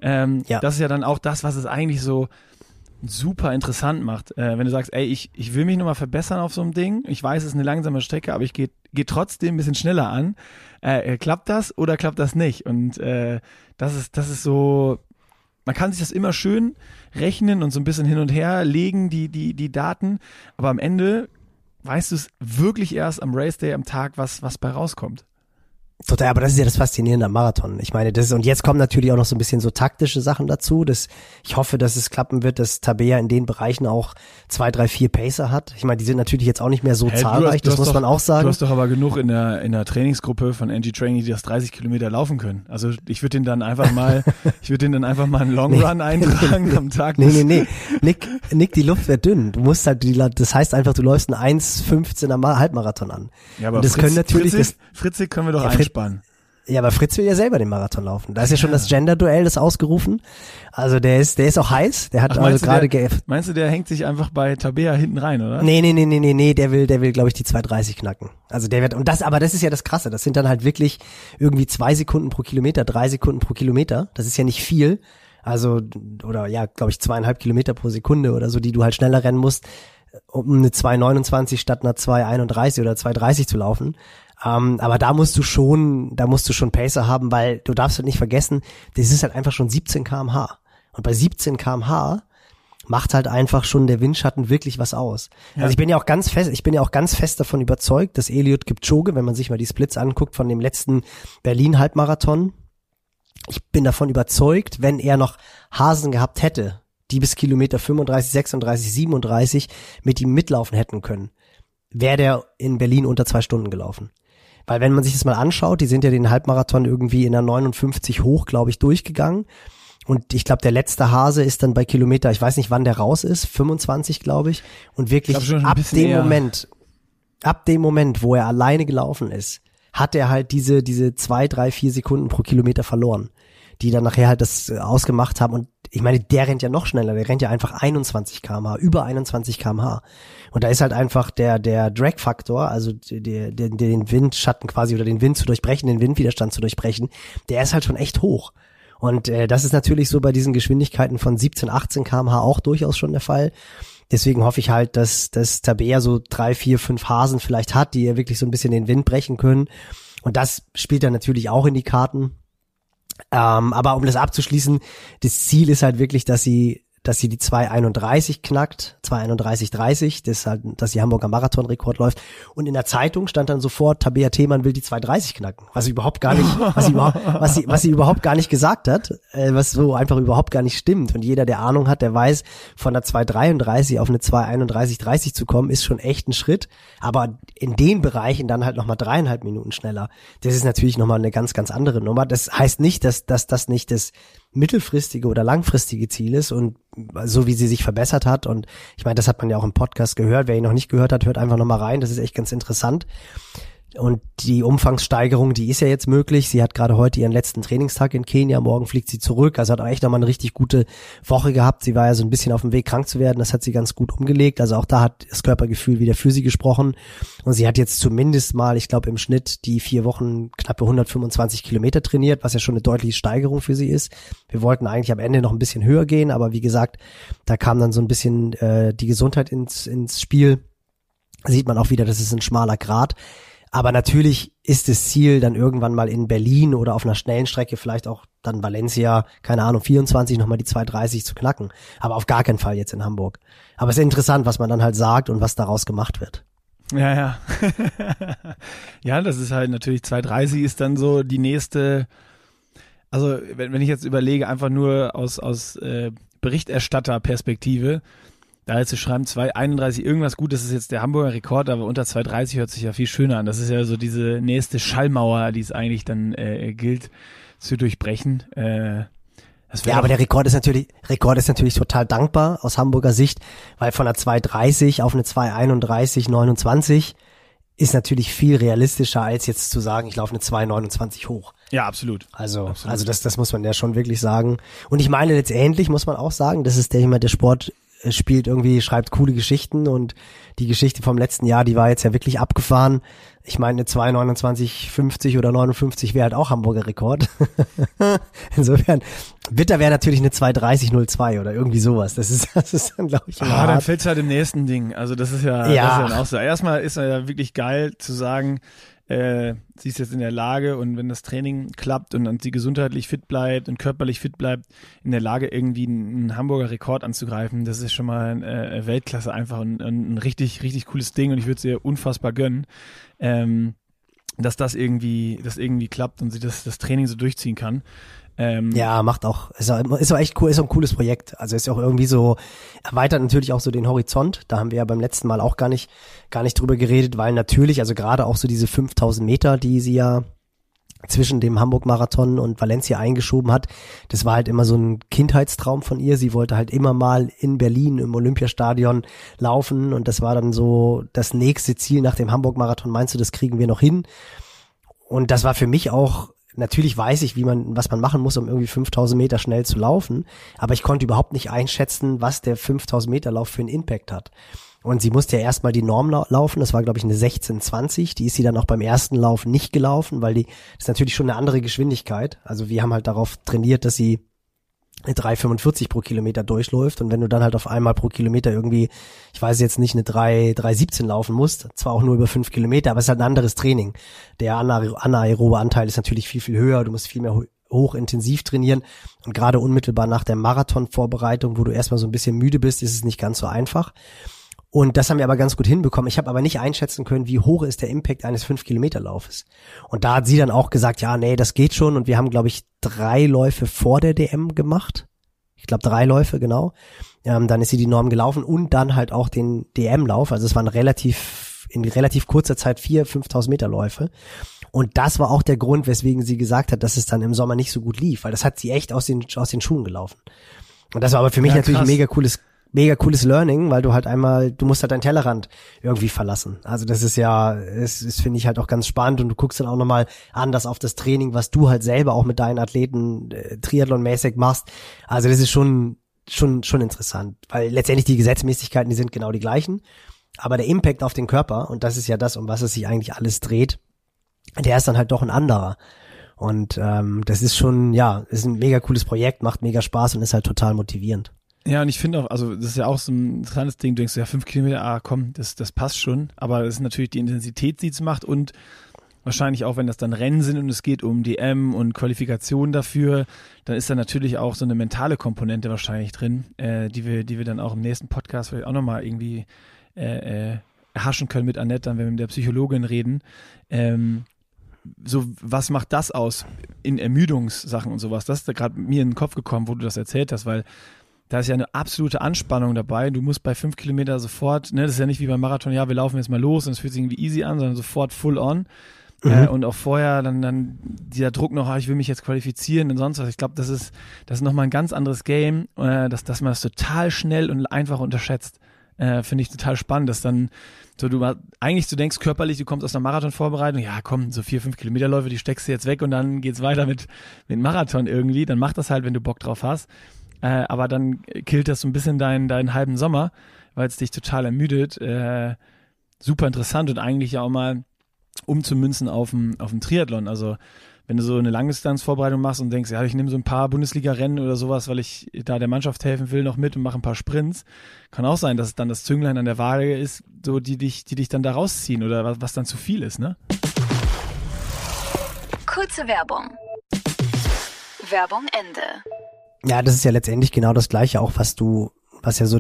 Das ist ja dann auch das, was es eigentlich so super interessant macht, wenn du sagst, ey, ich will mich nochmal verbessern auf so einem Ding, ich weiß, es ist eine langsame Strecke, aber ich gehe trotzdem ein bisschen schneller an. Klappt das oder klappt das nicht? Und das ist so, man kann sich das immer schön rechnen und so ein bisschen hin und her legen, die Daten, aber am Ende weißt du es wirklich erst am Race Day, am Tag, was bei rauskommt. Total, aber das ist ja das Faszinierende am Marathon. Ich meine, und jetzt kommen natürlich auch noch so ein bisschen so taktische Sachen dazu. Ich hoffe, dass es klappen wird, dass Tabea in den Bereichen auch 2, 3, 4 Pacer hat. Ich meine, die sind natürlich jetzt auch nicht mehr so zahlreich, das muss man auch sagen. Du hast doch aber genug in der Trainingsgruppe von NG Training, die das 30 Kilometer laufen können. Also ich würde denen dann einfach mal einen Long Run eintragen am Tag. Nee. Nick, die Luft wird dünn. Du musst halt, das heißt einfach, du läufst einen 1,15er Halbmarathon an. Ja, aber das Fritzi können wir doch einspannen. Ja, aber Fritz will ja selber den Marathon laufen. Da ist ja schon das Gender-Duell, das ausgerufen. Also der ist auch heiß. Der hat also gerade Meinst du, der hängt sich einfach bei Tabea hinten rein, oder? Nee, der will, glaube ich, die 2,30 knacken. Also der wird, aber das ist ja das Krasse. Das sind dann halt wirklich irgendwie 2 Sekunden pro Kilometer, 3 Sekunden pro Kilometer. Das ist ja nicht viel. Also, oder ja, glaube ich, 2,5 Kilometer pro Sekunde oder so, die du halt schneller rennen musst, um eine 2,29 statt einer 2,31 oder 2,30 zu laufen. Aber da musst du schon Pacer haben, weil du darfst halt nicht vergessen, das ist halt einfach schon 17 km/h. Und bei 17 km/h macht halt einfach schon der Windschatten wirklich was aus. Ja. Also ich bin ja auch ganz fest davon überzeugt, dass Eliud Kipchoge, wenn man sich mal die Splits anguckt von dem letzten Berlin-Halbmarathon, ich bin davon überzeugt, wenn er noch Hasen gehabt hätte, die bis Kilometer 35, 36, 37 mit ihm mitlaufen hätten können, wäre der in Berlin unter 2 Stunden gelaufen. Weil wenn man sich das mal anschaut, die sind ja den Halbmarathon irgendwie in der 59 hoch, glaube ich, durchgegangen. Und ich glaube, der letzte Hase ist dann bei Kilometer, ich weiß nicht, wann der raus ist, 25, glaube ich. Und wirklich ab dem Moment, wo er alleine gelaufen ist, hat er halt diese 2, 3, 4 Sekunden pro Kilometer verloren, die dann nachher halt das ausgemacht haben. Und ich meine, der rennt ja noch schneller, der rennt ja einfach 21 km/h, über 21 km/h. Und da ist halt einfach der Drag-Faktor, also den Windschatten quasi oder den Wind zu durchbrechen, den Windwiderstand zu durchbrechen, der ist halt schon echt hoch. Und das ist natürlich so bei diesen Geschwindigkeiten von 17, 18 km/h auch durchaus schon der Fall. Deswegen hoffe ich halt, dass Tabea so 3, 4, 5 Hasen vielleicht hat, die ja wirklich so ein bisschen den Wind brechen können. Und das spielt dann natürlich auch in die Karten. Aber um das abzuschließen, das Ziel ist halt wirklich, dass sie dass sie die 2:31 knackt, 2:31:30, das ist halt, dass die Hamburger Marathonrekord läuft. Und in der Zeitung stand dann sofort, Tabea Themann will die 2:30 knacken, was sie überhaupt gar nicht, was sie überhaupt gar nicht gesagt hat, was so einfach überhaupt gar nicht stimmt. Und jeder, der Ahnung hat, der weiß, von der 2:33 auf eine 2:31:30 zu kommen, ist schon echt ein Schritt. Aber in den Bereichen dann halt nochmal 3,5 Minuten schneller. Das ist natürlich nochmal eine ganz, ganz andere Nummer. Das heißt nicht, dass das nicht das mittelfristige oder langfristige Ziel ist und so wie sie sich verbessert hat, und ich meine, das hat man ja auch im Podcast gehört, wer ihn noch nicht gehört hat, hört einfach nochmal rein, das ist echt ganz interessant. Und die Umfangssteigerung, die ist ja jetzt möglich. Sie hat gerade heute ihren letzten Trainingstag in Kenia, morgen fliegt sie zurück. Also hat auch echt nochmal eine richtig gute Woche gehabt. Sie war ja so ein bisschen auf dem Weg, krank zu werden. Das hat sie ganz gut umgelegt. Also auch da hat das Körpergefühl wieder für sie gesprochen. Und sie hat jetzt zumindest mal, ich glaube im Schnitt, die 4 Wochen knappe 125 Kilometer trainiert, was ja schon eine deutliche Steigerung für sie ist. Wir wollten eigentlich am Ende noch ein bisschen höher gehen, aber wie gesagt, da kam dann so ein bisschen die Gesundheit ins Spiel. Sieht man auch wieder, das ist ein schmaler Grat. Aber natürlich ist das Ziel dann irgendwann mal in Berlin oder auf einer schnellen Strecke, vielleicht auch dann Valencia, keine Ahnung, 24 nochmal die 2:30 zu knacken. Aber auf gar keinen Fall jetzt in Hamburg. Aber es ist interessant, was man dann halt sagt und was daraus gemacht wird. Ja. Ja, das ist halt natürlich 2:30 ist dann so die nächste, also wenn ich jetzt überlege, einfach nur aus Berichterstatterperspektive, da jetzt zu schreiben 2:31 irgendwas, gut, das ist jetzt der Hamburger Rekord, aber unter 2:30 hört sich ja viel schöner an. Das ist ja so diese nächste Schallmauer, die es eigentlich dann gilt zu durchbrechen. Ja, aber der Rekord ist natürlich total dankbar aus Hamburger Sicht, weil von einer 2:30 auf eine 2:31:29 ist natürlich viel realistischer, als jetzt zu sagen, ich laufe eine 2:29 hoch. Ja, absolut. Also das muss man ja schon wirklich sagen. Und ich meine, letztendlich muss man auch sagen, das ist der Sport spielt irgendwie, schreibt coole Geschichten, und die Geschichte vom letzten Jahr, die war jetzt ja wirklich abgefahren. Ich meine, eine 2:29:50 oder 59 wäre halt auch Hamburger Rekord. Insofern, bitter wäre natürlich eine 2:30:02 oder irgendwie sowas. Das ist dann, glaube ich, dann fällt's halt im nächsten Ding. Also das ist ja, Das ist ja dann auch so. Erstmal ist ja wirklich geil zu sagen, sie ist jetzt in der Lage, und wenn das Training klappt und dann sie gesundheitlich fit bleibt und körperlich fit bleibt, in der Lage irgendwie einen Hamburger Rekord anzugreifen, das ist schon mal Weltklasse einfach und ein richtig, richtig cooles Ding, und ich würde es ihr unfassbar gönnen, dass das irgendwie klappt und sie das Training so durchziehen kann. Ja, macht auch, ist auch echt cool, ist auch ein cooles Projekt. Also ist auch irgendwie so, erweitert natürlich auch so den Horizont. Da haben wir ja beim letzten Mal auch gar nicht drüber geredet, weil natürlich, also gerade auch so diese 5000 Meter, die sie ja zwischen dem Hamburg-Marathon und Valencia eingeschoben hat, das war halt immer so ein Kindheitstraum von ihr. Sie wollte halt immer mal in Berlin im Olympiastadion laufen, und das war dann so das nächste Ziel nach dem Hamburg-Marathon. Meinst du, das kriegen wir noch hin? Und das war für mich auch, natürlich weiß ich, was man machen muss, um irgendwie 5000 Meter schnell zu laufen, aber ich konnte überhaupt nicht einschätzen, was der 5000 Meter Lauf für einen Impact hat. Und sie musste ja erstmal die Norm laufen, das war, glaube ich, eine 16:20, die ist sie dann auch beim ersten Lauf nicht gelaufen, weil das ist natürlich schon eine andere Geschwindigkeit. Also wir haben halt darauf trainiert, dass sie 3,45 pro Kilometer durchläuft, und wenn du dann halt auf einmal pro Kilometer irgendwie, ich weiß jetzt nicht, eine 3,17 laufen musst, zwar auch nur über 5 Kilometer, aber es ist halt ein anderes Training. Der anaerobe Anteil ist natürlich viel, viel höher, du musst viel mehr hochintensiv trainieren, und gerade unmittelbar nach der Marathonvorbereitung, wo du erstmal so ein bisschen müde bist, ist es nicht ganz so einfach. Und das haben wir aber ganz gut hinbekommen. Ich habe aber nicht einschätzen können, wie hoch ist der Impact eines 5-Kilometer-Laufes. Und da hat sie dann auch gesagt, ja, nee, das geht schon. Und wir haben, glaube ich, 3 Läufe vor der DM gemacht. Ich glaube, 3 Läufe, genau. Dann ist sie die Norm gelaufen und dann halt auch den DM-Lauf. Also es waren in relativ kurzer Zeit 4.000-5.000 Meter Läufe. Und das war auch der Grund, weswegen sie gesagt hat, dass es dann im Sommer nicht so gut lief. Weil das hat sie echt aus den Schuhen gelaufen. Und das war aber für mich natürlich ein mega cooles Learning, weil du halt du musst halt deinen Tellerrand irgendwie verlassen. Also das ist ja, es finde ich halt auch ganz spannend, und du guckst dann auch nochmal anders auf das Training, was du halt selber auch mit deinen Athleten triathlonmäßig machst. Also das ist schon interessant, weil letztendlich die Gesetzmäßigkeiten, die sind genau die gleichen, aber der Impact auf den Körper, und das ist ja das, um was es sich eigentlich alles dreht, der ist dann halt doch ein anderer. Und das ist schon, ist ein mega cooles Projekt, macht mega Spaß und ist halt total motivierend. Ja, und ich finde auch, also das ist ja auch so ein kleines Ding, du denkst ja 5 Kilometer, komm, das passt schon, aber das ist natürlich die Intensität, die es macht, und wahrscheinlich auch, wenn das dann Rennen sind und es geht um DM und Qualifikation dafür, dann ist da natürlich auch so eine mentale Komponente wahrscheinlich drin, die wir dann auch im nächsten Podcast vielleicht auch nochmal irgendwie erhaschen können mit Annette, dann wenn wir mit der Psychologin reden. So, was macht das aus in Ermüdungssachen und sowas? Das ist da gerade mir in den Kopf gekommen, wo du das erzählt hast, weil da ist ja eine absolute Anspannung dabei. Du musst bei 5 Kilometer sofort, ne, das ist ja nicht wie beim Marathon, ja, wir laufen jetzt mal los und es fühlt sich irgendwie easy an, sondern sofort full on. Und auch vorher dann dieser Druck noch, ich will mich jetzt qualifizieren und sonst was. Ich glaube, das ist nochmal ein ganz anderes Game, dass man das total schnell und einfach unterschätzt. Finde ich total spannend, dass dann so du denkst körperlich, du kommst aus einer Marathonvorbereitung, ja komm, so 4-5 Kilometerläufe, die steckst du jetzt weg und dann geht's weiter mit Marathon irgendwie. Dann mach das halt, wenn du Bock drauf hast. Aber dann killt das so ein bisschen deinen halben Sommer, weil es dich total ermüdet. Super interessant und eigentlich ja auch mal umzumünzen auf dem Triathlon. Also wenn du so eine Langdistanzvorbereitung machst und denkst, ja, ich nehme so ein paar Bundesliga-Rennen oder sowas, weil ich da der Mannschaft helfen will, noch mit und mache ein paar Sprints, kann auch sein, dass es dann das Zünglein an der Waage ist, so die dich dann da rausziehen oder was dann zu viel ist, ne? Kurze Werbung. Werbung Ende. Ja, das ist ja letztendlich genau das Gleiche auch, was ja so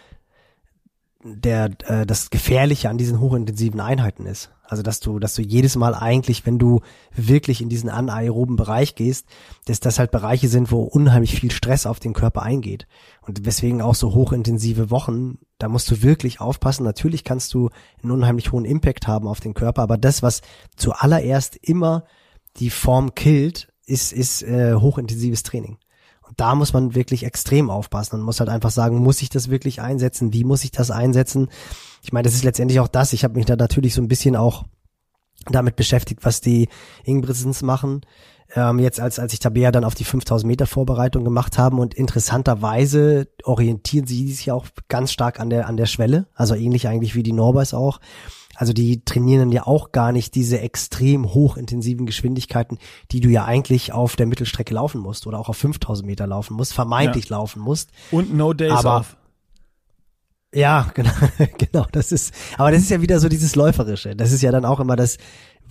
das Gefährliche an diesen hochintensiven Einheiten ist. Also, dass du jedes Mal eigentlich, wenn du wirklich in diesen anaeroben Bereich gehst, dass das halt Bereiche sind, wo unheimlich viel Stress auf den Körper eingeht. Und deswegen auch so hochintensive Wochen, da musst du wirklich aufpassen. Natürlich kannst du einen unheimlich hohen Impact haben auf den Körper, aber das, was zuallererst immer die Form killt, ist hochintensives Training. Und da muss man wirklich extrem aufpassen und muss halt einfach sagen, muss ich das wirklich einsetzen? Wie muss ich das einsetzen? Ich meine, das ist letztendlich auch das. Ich habe mich da natürlich so ein bisschen auch damit beschäftigt, was die Ingebrigtsens machen. Jetzt als ich Tabea dann auf die 5000 Meter Vorbereitung gemacht haben und interessanterweise orientieren sie sich ja auch ganz stark an der Schwelle. Also ähnlich eigentlich wie die Norbers auch. Also die trainieren dann ja auch gar nicht diese extrem hochintensiven Geschwindigkeiten, die du ja eigentlich auf der Mittelstrecke laufen musst oder auch auf 5000 Meter laufen musst, vermeintlich laufen musst. Und no days off. Ja, genau, das ist ja wieder so dieses Läuferische. Das ist ja dann auch immer das,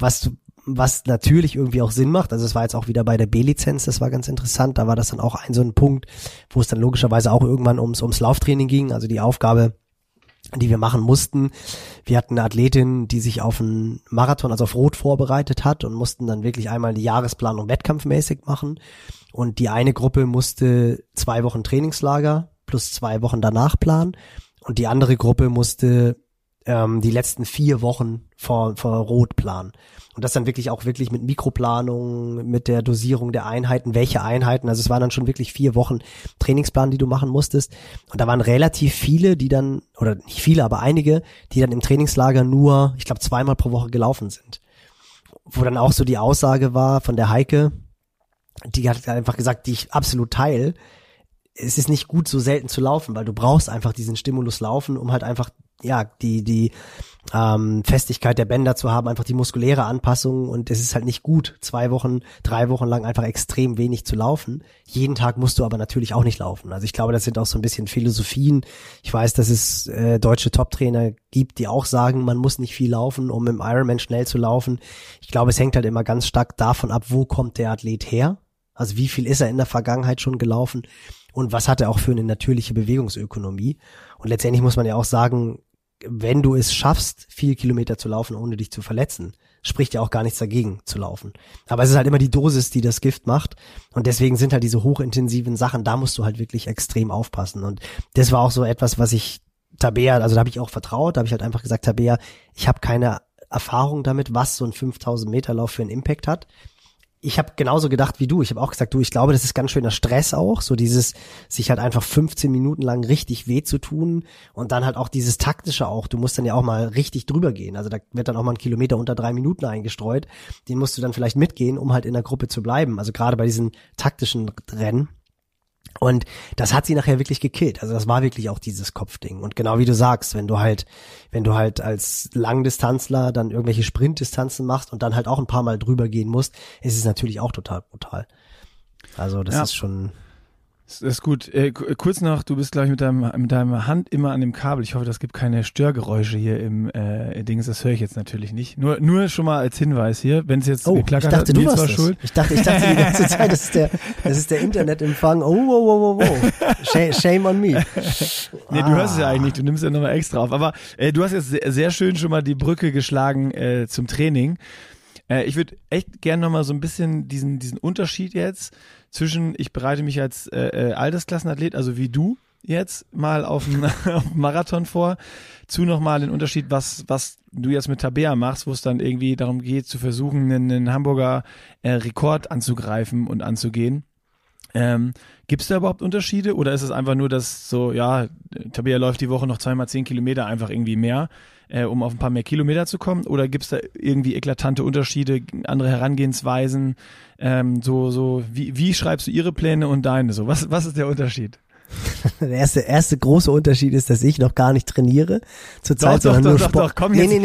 was natürlich irgendwie auch Sinn macht. Also es war jetzt auch wieder bei der B-Lizenz, das war ganz interessant. Da war das dann auch so ein Punkt, wo es dann logischerweise auch irgendwann ums Lauftraining ging, also die Aufgabe, die wir machen mussten. Wir hatten eine Athletin, die sich auf einen Marathon, also auf Rot vorbereitet hat und mussten dann wirklich einmal die Jahresplanung wettkampfmäßig machen. Und die eine Gruppe musste 2 Wochen Trainingslager plus 2 Wochen danach planen. Und die andere Gruppe musste die letzten 4 Wochen vor Rot planen. Und das dann wirklich mit Mikroplanung, mit der Dosierung der Einheiten, welche Einheiten. Also es waren dann schon wirklich 4 Wochen Trainingsplan, die du machen musstest. Und da waren relativ viele, die dann, oder nicht viele, aber einige, die dann im Trainingslager nur, ich glaube, 2-mal pro Woche gelaufen sind. Wo dann auch so die Aussage war von der Heike, die hat einfach gesagt, die ich absolut teile, es ist nicht gut, so selten zu laufen, weil du brauchst einfach diesen Stimulus Laufen, um halt einfach die Festigkeit der Bänder zu haben, einfach die muskuläre Anpassung, und es ist halt nicht gut, 2 Wochen, 3 Wochen lang einfach extrem wenig zu laufen. Jeden Tag musst du aber natürlich auch nicht laufen. Also ich glaube, das sind auch so ein bisschen Philosophien. Ich weiß, dass es deutsche Top-Trainer gibt, die auch sagen, man muss nicht viel laufen, um im Ironman schnell zu laufen. Ich glaube, es hängt halt immer ganz stark davon ab, wo kommt der Athlet her? Also wie viel ist er in der Vergangenheit schon gelaufen? Und was hat er auch für eine natürliche Bewegungsökonomie? Und letztendlich muss man ja auch sagen, wenn du es schaffst, 4 Kilometer zu laufen, ohne dich zu verletzen, spricht ja auch gar nichts dagegen zu laufen. Aber es ist halt immer die Dosis, die das Gift macht. Und deswegen sind halt diese hochintensiven Sachen, da musst du halt wirklich extrem aufpassen. Und das war auch so etwas, was ich Tabea, also da habe ich auch vertraut, da habe ich halt einfach gesagt, Tabea, ich habe keine Erfahrung damit, was so ein 5000 Meter Lauf für einen Impact hat. Ich habe genauso gedacht wie du. Ich habe auch gesagt, ich glaube, das ist ganz schöner Stress auch, so dieses sich halt einfach 15 Minuten lang richtig weh zu tun und dann halt auch dieses taktische auch. Du musst dann ja auch mal richtig drüber gehen. Also da wird dann auch mal ein Kilometer unter 3 Minuten eingestreut. Den musst du dann vielleicht mitgehen, um halt in der Gruppe zu bleiben. Also gerade bei diesen taktischen Rennen. Und das hat sie nachher wirklich gekillt. Also das war wirklich auch dieses Kopfding. Und genau wie du sagst, wenn du halt als Langdistanzler dann irgendwelche Sprintdistanzen machst und dann halt auch ein paar Mal drüber gehen musst, ist es natürlich auch total brutal. Also das ist schon. Das ist gut. Kurz noch, du bist, glaube ich, mit deiner Hand immer an dem Kabel. Ich hoffe, das gibt keine Störgeräusche hier im Dings. Das höre ich jetzt natürlich nicht. Nur schon mal als Hinweis hier, wenn es jetzt geklackert hat, du warst war schuld. Ich dachte die ganze Zeit, das ist der Internetempfang. Oh. Shame on me. Nee, du hörst es ja eigentlich nicht. Du nimmst ja nochmal extra auf. Aber du hast jetzt sehr, sehr schön schon mal die Brücke geschlagen zum Training. Ich würde echt gerne nochmal so ein bisschen diesen Unterschied jetzt zwischen, ich bereite mich als Altersklassenathlet, also wie du jetzt mal auf einen Marathon vor, zu nochmal den Unterschied, was du jetzt mit Tabea machst, wo es dann irgendwie darum geht, zu versuchen, einen Hamburger Rekord anzugreifen und anzugehen. Gibt es da überhaupt Unterschiede oder ist es einfach nur, dass so, ja, Tabea läuft die Woche noch 2x10 Kilometer einfach irgendwie mehr, um auf ein paar mehr Kilometer zu kommen? Oder gibt es da irgendwie eklatante Unterschiede, andere Herangehensweisen? Wie schreibst du ihre Pläne und deine? So, was ist der Unterschied? Der erste große Unterschied ist, dass ich noch gar nicht trainiere zurzeit, sondern nur Sport. Doch, komm jetzt.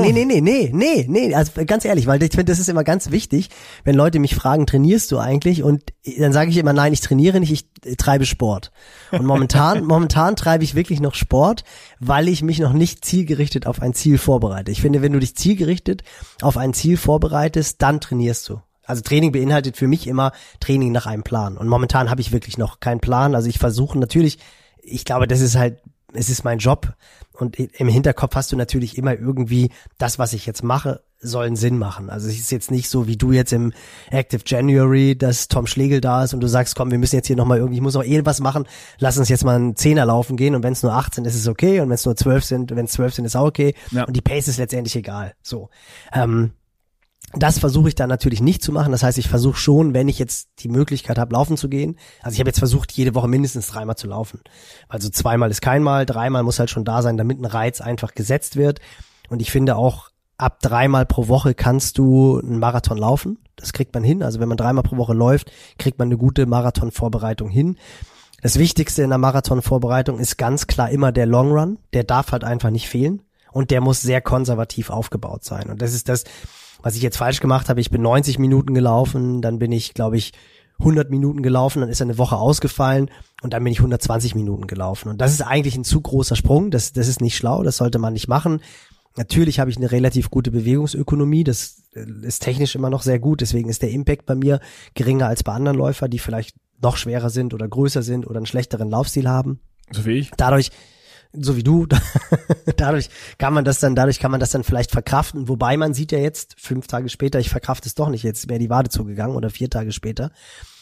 Nee, also ganz ehrlich, weil ich finde, das ist immer ganz wichtig, wenn Leute mich fragen, trainierst du eigentlich? Und dann sage ich immer, nein, ich trainiere nicht, ich treibe Sport. Und momentan treibe ich wirklich noch Sport, weil ich mich noch nicht zielgerichtet auf ein Ziel vorbereite. Ich finde, wenn du dich zielgerichtet auf ein Ziel vorbereitest, dann trainierst du. Also Training beinhaltet für mich immer Training nach einem Plan. Und momentan habe ich wirklich noch keinen Plan. Also ich versuche natürlich, ich glaube, es ist mein Job. Und im Hinterkopf hast du natürlich immer irgendwie, das, was ich jetzt mache, soll einen Sinn machen. Also es ist jetzt nicht so, wie du jetzt im Active January, dass Tom Schlegel da ist und du sagst, komm, wir müssen jetzt hier nochmal irgendwie, ich muss noch was machen, lass uns jetzt mal einen 10er laufen gehen und wenn es nur 8 sind, ist es okay und wenn es nur 12 sind, ist auch okay. Ja. Und die Pace ist letztendlich egal. So. Das versuche ich dann natürlich nicht zu machen. Das heißt, ich versuche schon, wenn ich jetzt die Möglichkeit habe, laufen zu gehen. Also ich habe jetzt versucht, jede Woche mindestens 3-mal zu laufen. Also 2-mal ist kein Mal, 3-mal muss halt schon da sein, damit ein Reiz einfach gesetzt wird. Und ich finde auch, ab 3-mal pro Woche kannst du einen Marathon laufen. Das kriegt man hin. Also wenn man 3-mal pro Woche läuft, kriegt man eine gute Marathonvorbereitung hin. Das Wichtigste in der Marathonvorbereitung ist ganz klar immer der Long Run. Der darf halt einfach nicht fehlen. Und der muss sehr konservativ aufgebaut sein. Und das ist das, was ich jetzt falsch gemacht habe. Ich bin 90 Minuten gelaufen, dann bin ich, glaube ich, 100 Minuten gelaufen, dann ist eine Woche ausgefallen und dann bin ich 120 Minuten gelaufen. Und das ist eigentlich ein zu großer Sprung, das ist nicht schlau, das sollte man nicht machen. Natürlich habe ich eine relativ gute Bewegungsökonomie, das ist technisch immer noch sehr gut, deswegen ist der Impact bei mir geringer als bei anderen Läufern, die vielleicht noch schwerer sind oder größer sind oder einen schlechteren Laufstil haben. So wie ich? So wie du, dadurch kann man das dann vielleicht verkraften, wobei man sieht ja jetzt, 5 Tage später, ich verkrafte es doch nicht, jetzt wäre die Wade zugegangen oder 4 Tage später.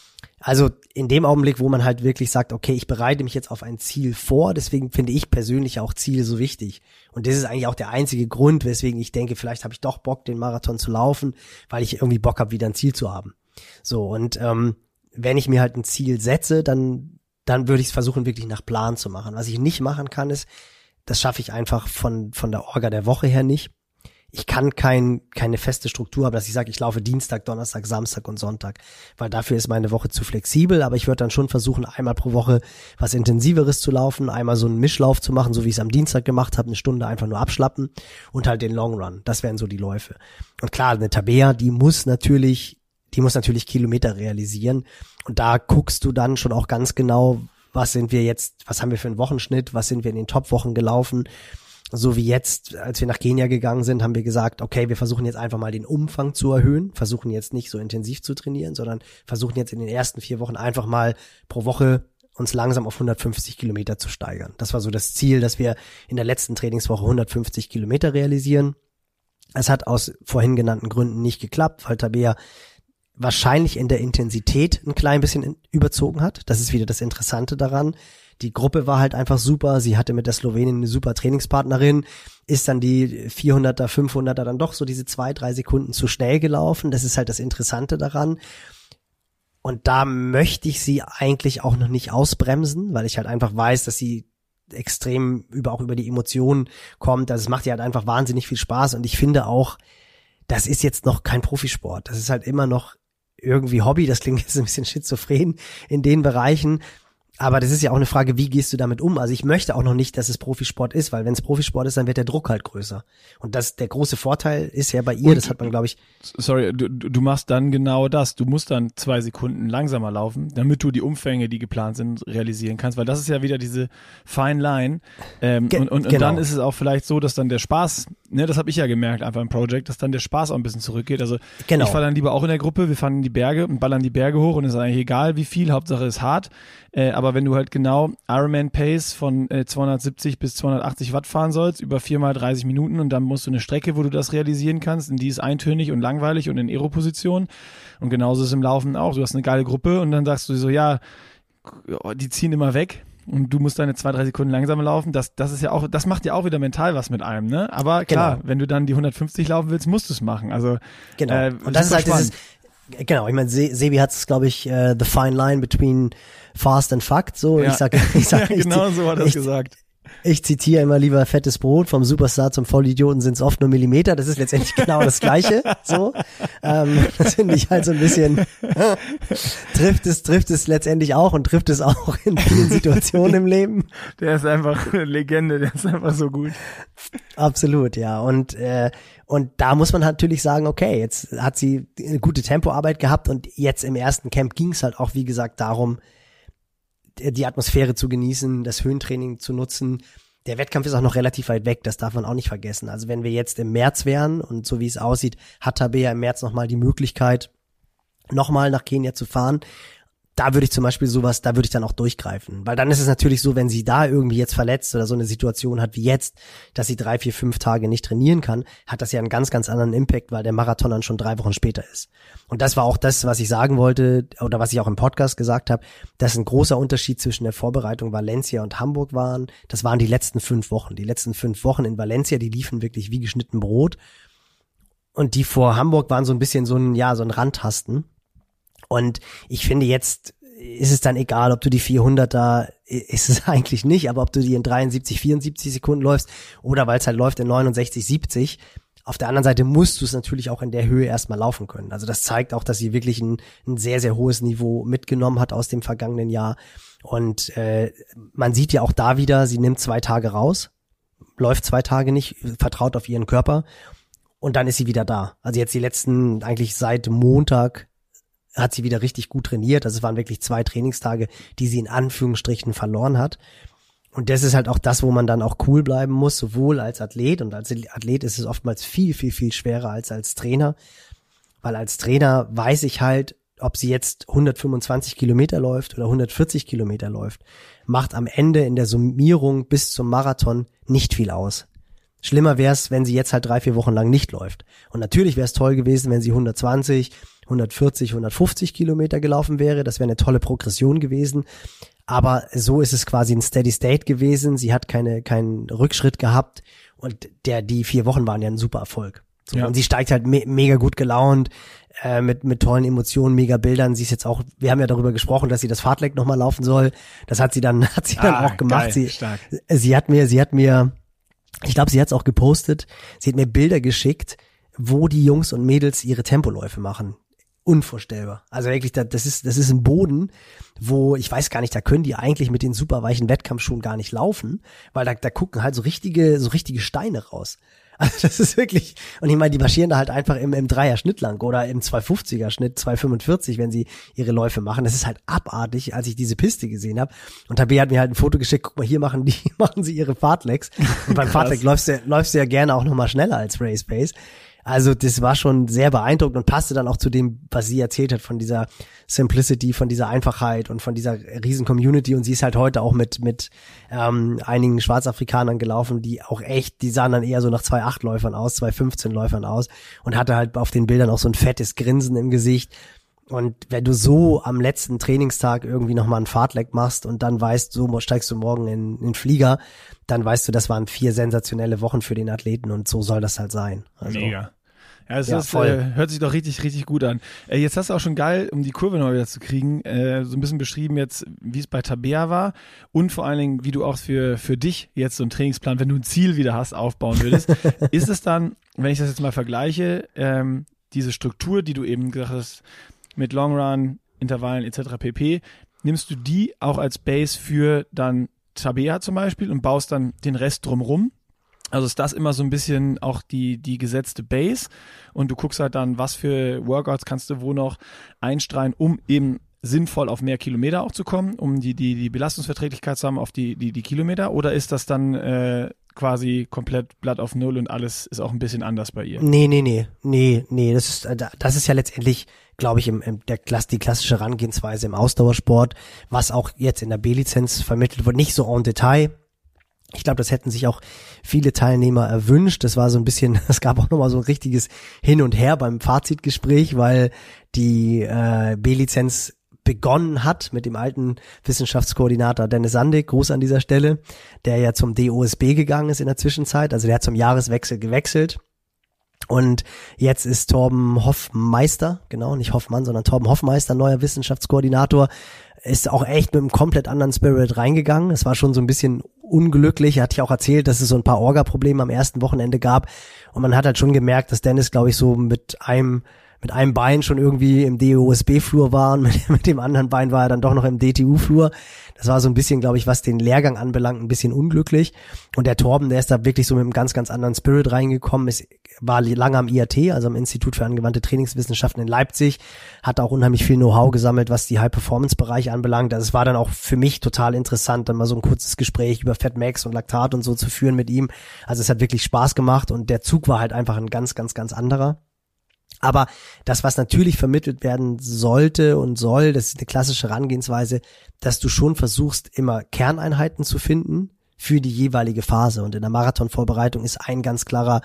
Also in dem Augenblick, wo man halt wirklich sagt, okay, ich bereite mich jetzt auf ein Ziel vor, deswegen finde ich persönlich auch Ziele so wichtig. Und das ist eigentlich auch der einzige Grund, weswegen ich denke, vielleicht habe ich doch Bock, den Marathon zu laufen, weil ich irgendwie Bock habe, wieder ein Ziel zu haben. So, und wenn ich mir halt ein Ziel setze, dann würde ich es versuchen, wirklich nach Plan zu machen. Was ich nicht machen kann, ist, das schaffe ich einfach von der Orga der Woche her nicht. Ich kann keine feste Struktur haben, dass ich sage, ich laufe Dienstag, Donnerstag, Samstag und Sonntag, weil dafür ist meine Woche zu flexibel, aber ich würde dann schon versuchen, einmal pro Woche was Intensiveres zu laufen, einmal so einen Mischlauf zu machen, so wie ich es am Dienstag gemacht habe, 1 Stunde einfach nur abschlappen und halt den Long Run. Das wären so die Läufe. Und klar, eine Tabea, die muss natürlich Kilometer realisieren. Und da guckst du dann schon auch ganz genau, was haben wir für einen Wochenschnitt, was sind wir in den Top-Wochen gelaufen. So wie jetzt, als wir nach Kenia gegangen sind, haben wir gesagt, okay, wir versuchen jetzt einfach mal den Umfang zu erhöhen, versuchen jetzt nicht so intensiv zu trainieren, sondern versuchen jetzt in den ersten 4 Wochen einfach mal pro Woche uns langsam auf 150 Kilometer zu steigern. Das war so das Ziel, dass wir in der letzten Trainingswoche 150 Kilometer realisieren. Es hat aus vorhin genannten Gründen nicht geklappt, weil Tabea wahrscheinlich in der Intensität ein klein bisschen überzogen hat. Das ist wieder das Interessante daran. Die Gruppe war halt einfach super. Sie hatte mit der Slowenin eine super Trainingspartnerin, ist dann die 400er, 500er dann doch so diese 2-3 Sekunden zu schnell gelaufen. Das ist halt das Interessante daran. Und da möchte ich sie eigentlich auch noch nicht ausbremsen, weil ich halt einfach weiß, dass sie extrem auch über die Emotionen kommt. Also es macht ihr halt einfach wahnsinnig viel Spaß. Und ich finde auch, das ist jetzt noch kein Profisport. Das ist halt immer noch irgendwie Hobby. Das klingt jetzt ein bisschen schizophren in den Bereichen. Aber das ist ja auch eine Frage, wie gehst du damit um? Also ich möchte auch noch nicht, dass es Profisport ist, weil wenn es Profisport ist, dann wird der Druck halt größer. Und der große Vorteil ist ja bei ihr, das hat man, glaube ich. Sorry, du machst dann genau das. Du musst dann 2 Sekunden langsamer laufen, damit du die Umfänge, die geplant sind, realisieren kannst, weil das ist ja wieder diese Fine Line. Und genau. dann ist es auch vielleicht so, dass dann der Spaß, ne, das habe ich ja gemerkt einfach im Project, dass dann der Spaß auch ein bisschen zurückgeht. Also Genau. ich fahre dann lieber auch in der Gruppe, wir fahren in die Berge und ballern die Berge hoch und es ist eigentlich egal, wie viel, Hauptsache ist hart. Aber wenn du halt genau Ironman Pace von 270 bis 280 Watt fahren sollst, über 4 mal 30 Minuten und dann musst du eine Strecke, wo du das realisieren kannst, und die ist eintönig und langweilig und in Aero-Position. Und genauso ist es im Laufen auch. Du hast eine geile Gruppe und dann sagst du so, ja, die ziehen immer weg und du musst deine 2-3 Sekunden langsamer laufen. Das ist ja auch, das macht ja auch wieder mental was mit einem, ne? Aber klar, Genau. wenn du dann die 150 laufen willst, musst du es machen. Also Genau. Und das ist halt dieses, genau, ich meine, Sebi hat es, glaube ich, the fine line between fast and fact, so. Ja. Ich sag, ja, genau so hat er es gesagt. Ich zitiere immer lieber fettes Brot, vom Superstar zum Vollidioten sind es oft nur Millimeter, das ist letztendlich genau das Gleiche, so. Das finde ich halt so ein bisschen, trifft es letztendlich auch und trifft es auch in vielen Situationen im Leben. Der ist einfach eine Legende, der ist einfach so gut. Absolut, ja. Und da muss man halt natürlich sagen, okay, jetzt hat sie eine gute Tempoarbeit gehabt und jetzt im ersten Camp ging es halt auch, wie gesagt, darum, die Atmosphäre zu genießen, das Höhentraining zu nutzen. Der Wettkampf ist auch noch relativ weit weg, das darf man auch nicht vergessen. Also wenn wir jetzt im März wären und so wie es aussieht, hat Tabea im März nochmal die Möglichkeit, nochmal nach Kenia zu fahren. Da würde ich zum Beispiel da würde ich dann auch durchgreifen. Weil dann ist es natürlich so, wenn sie da irgendwie jetzt verletzt oder so eine Situation hat wie jetzt, dass sie 3, 4, 5 Tage nicht trainieren kann, hat das ja einen ganz, ganz anderen Impact, weil der Marathon dann schon 3 Wochen später ist. Und das war auch das, was ich sagen wollte oder was ich auch im Podcast gesagt habe, dass ein großer Unterschied zwischen der Vorbereitung Valencia und Hamburg waren. Das waren die letzten 5 Wochen. Die letzten 5 Wochen in Valencia, die liefen wirklich wie geschnitten Brot. Und die vor Hamburg waren so ein bisschen so ein Randtasten. Und ich finde, jetzt ist es dann egal, ob du die 400er, ist es eigentlich nicht, aber ob du die in 73, 74 Sekunden läufst oder weil es halt läuft in 69, 70. Auf der anderen Seite musst du es natürlich auch in der Höhe erstmal laufen können. Also das zeigt auch, dass sie wirklich ein sehr, sehr hohes Niveau mitgenommen hat aus dem vergangenen Jahr. Und man sieht ja auch da wieder, sie nimmt 2 Tage raus, läuft 2 Tage nicht, vertraut auf ihren Körper und dann ist sie wieder da. Also jetzt die letzten, eigentlich seit Montag hat sie wieder richtig gut trainiert. Also es waren wirklich 2 Trainingstage, die sie in Anführungsstrichen verloren hat. Und das ist halt auch das, wo man dann auch cool bleiben muss, sowohl als Athlet. Und als Athlet ist es oftmals viel, viel, viel schwerer als Trainer. Weil als Trainer weiß ich halt, ob sie jetzt 125 Kilometer läuft oder 140 Kilometer läuft, macht am Ende in der Summierung bis zum Marathon nicht viel aus. Schlimmer wäre es, wenn sie jetzt halt 3, 4 Wochen lang nicht läuft. Und natürlich wäre es toll gewesen, wenn sie 120, 140, 150 Kilometer gelaufen wäre. Das wäre eine tolle Progression gewesen. Aber so ist es quasi ein Steady State gewesen. Sie hat keinen Rückschritt gehabt. Und die 4 Wochen waren ja ein super Erfolg. So, ja. Und sie steigt halt mega gut gelaunt, mit tollen Emotionen, mega Bildern. Sie ist jetzt auch, wir haben ja darüber gesprochen, dass sie das Fahrtleck nochmal laufen soll. Das hat sie dann auch gemacht. Geil, stark. Sie hat mir, ich glaube, sie hat es auch gepostet, sie hat mir Bilder geschickt, wo die Jungs und Mädels ihre Tempoläufe machen. Unvorstellbar. Also wirklich, das ist ein Boden, wo, ich weiß gar nicht, da können die eigentlich mit den super weichen Wettkampfschuhen gar nicht laufen, weil da gucken halt so richtige Steine raus. Also das ist wirklich, und ich meine, die marschieren da halt einfach im 3er Schnitt lang oder im 250er Schnitt, 245, wenn sie ihre Läufe machen. Das ist halt abartig, als ich diese Piste gesehen habe. Und Tabea hat mir halt ein Foto geschickt, guck mal, hier machen sie ihre Fahrtlecks. Und beim Fahrtleck läufst du ja gerne auch nochmal schneller als Race Pace. Also das war schon sehr beeindruckend und passte dann auch zu dem, was sie erzählt hat, von dieser Simplicity, von dieser Einfachheit und von dieser riesen Community. Und sie ist halt heute auch mit einigen Schwarzafrikanern gelaufen, die auch echt, die sahen dann eher so nach 2,8-Läufern aus, 2,15-Läufern aus und hatte halt auf den Bildern auch so ein fettes Grinsen im Gesicht. Und wenn du so am letzten Trainingstag irgendwie nochmal einen Fahrtleck machst und dann weißt, so steigst du morgen in den Flieger, dann weißt du, das waren 4 sensationelle Wochen für den Athleten und so soll das halt sein. Also, mega. Ja, es hört sich doch richtig, richtig gut an. Jetzt hast du auch schon geil, um die Kurve noch wieder zu kriegen, so ein bisschen beschrieben jetzt, wie es bei Tabea war und vor allen Dingen, wie du auch für dich jetzt so einen Trainingsplan, wenn du ein Ziel wieder hast, aufbauen würdest. Ist es dann, wenn ich das jetzt mal vergleiche, diese Struktur, die du eben gesagt hast, mit Long Run, Intervallen etc. pp., nimmst du die auch als Base für dann Tabea zum Beispiel und baust dann den Rest drumrum? Also ist das immer so ein bisschen auch die gesetzte Base und du guckst halt dann, was für Workouts kannst du wo noch einstreuen, um eben sinnvoll auf mehr Kilometer auch zu kommen, um die Belastungsverträglichkeit zu haben auf die Kilometer, oder ist das dann quasi komplett Blatt auf Null und alles ist auch ein bisschen anders bei ihr? Nee, das ist ja letztendlich, glaube ich, die klassische Herangehensweise im Ausdauersport, was auch jetzt in der B-Lizenz vermittelt wird, nicht so en Detail. Ich glaube, das hätten sich auch viele Teilnehmer erwünscht. Das war so ein bisschen, es gab auch nochmal so ein richtiges Hin und Her beim Fazitgespräch, weil die B-Lizenz begonnen hat mit dem alten Wissenschaftskoordinator Dennis Sandig, Gruß an dieser Stelle, der ja zum DOSB gegangen ist in der Zwischenzeit. Also der hat zum Jahreswechsel gewechselt. Und jetzt ist Torben Hoffmeister, genau, nicht Hoffmann, sondern Torben Hoffmeister, neuer Wissenschaftskoordinator, ist auch echt mit einem komplett anderen Spirit reingegangen. Es war schon so ein bisschen unglücklich. Er hat ja auch erzählt, dass es so ein paar Orga-Probleme am ersten Wochenende gab. Und man hat halt schon gemerkt, dass Dennis, glaube ich, so mit einem Bein schon irgendwie im DOSB-Flur war und mit dem anderen Bein war er dann doch noch im DTU-Flur. Das war so ein bisschen, glaube ich, was den Lehrgang anbelangt, ein bisschen unglücklich. Und der Torben, der ist da wirklich so mit einem ganz, ganz anderen Spirit reingekommen, war lange am IAT, also am Institut für angewandte Trainingswissenschaften in Leipzig, hat auch unheimlich viel Know-how gesammelt, was die High-Performance-Bereiche anbelangt. Also es war dann auch für mich total interessant, dann mal so ein kurzes Gespräch über Fatmax und Laktat und so zu führen mit ihm. Also es hat wirklich Spaß gemacht und der Zug war halt einfach ein ganz, ganz, ganz anderer. Aber das, was natürlich vermittelt werden sollte und soll, das ist eine klassische Herangehensweise, dass du schon versuchst, immer Kerneinheiten zu finden für die jeweilige Phase. Und in der Marathonvorbereitung ist ein ganz klarer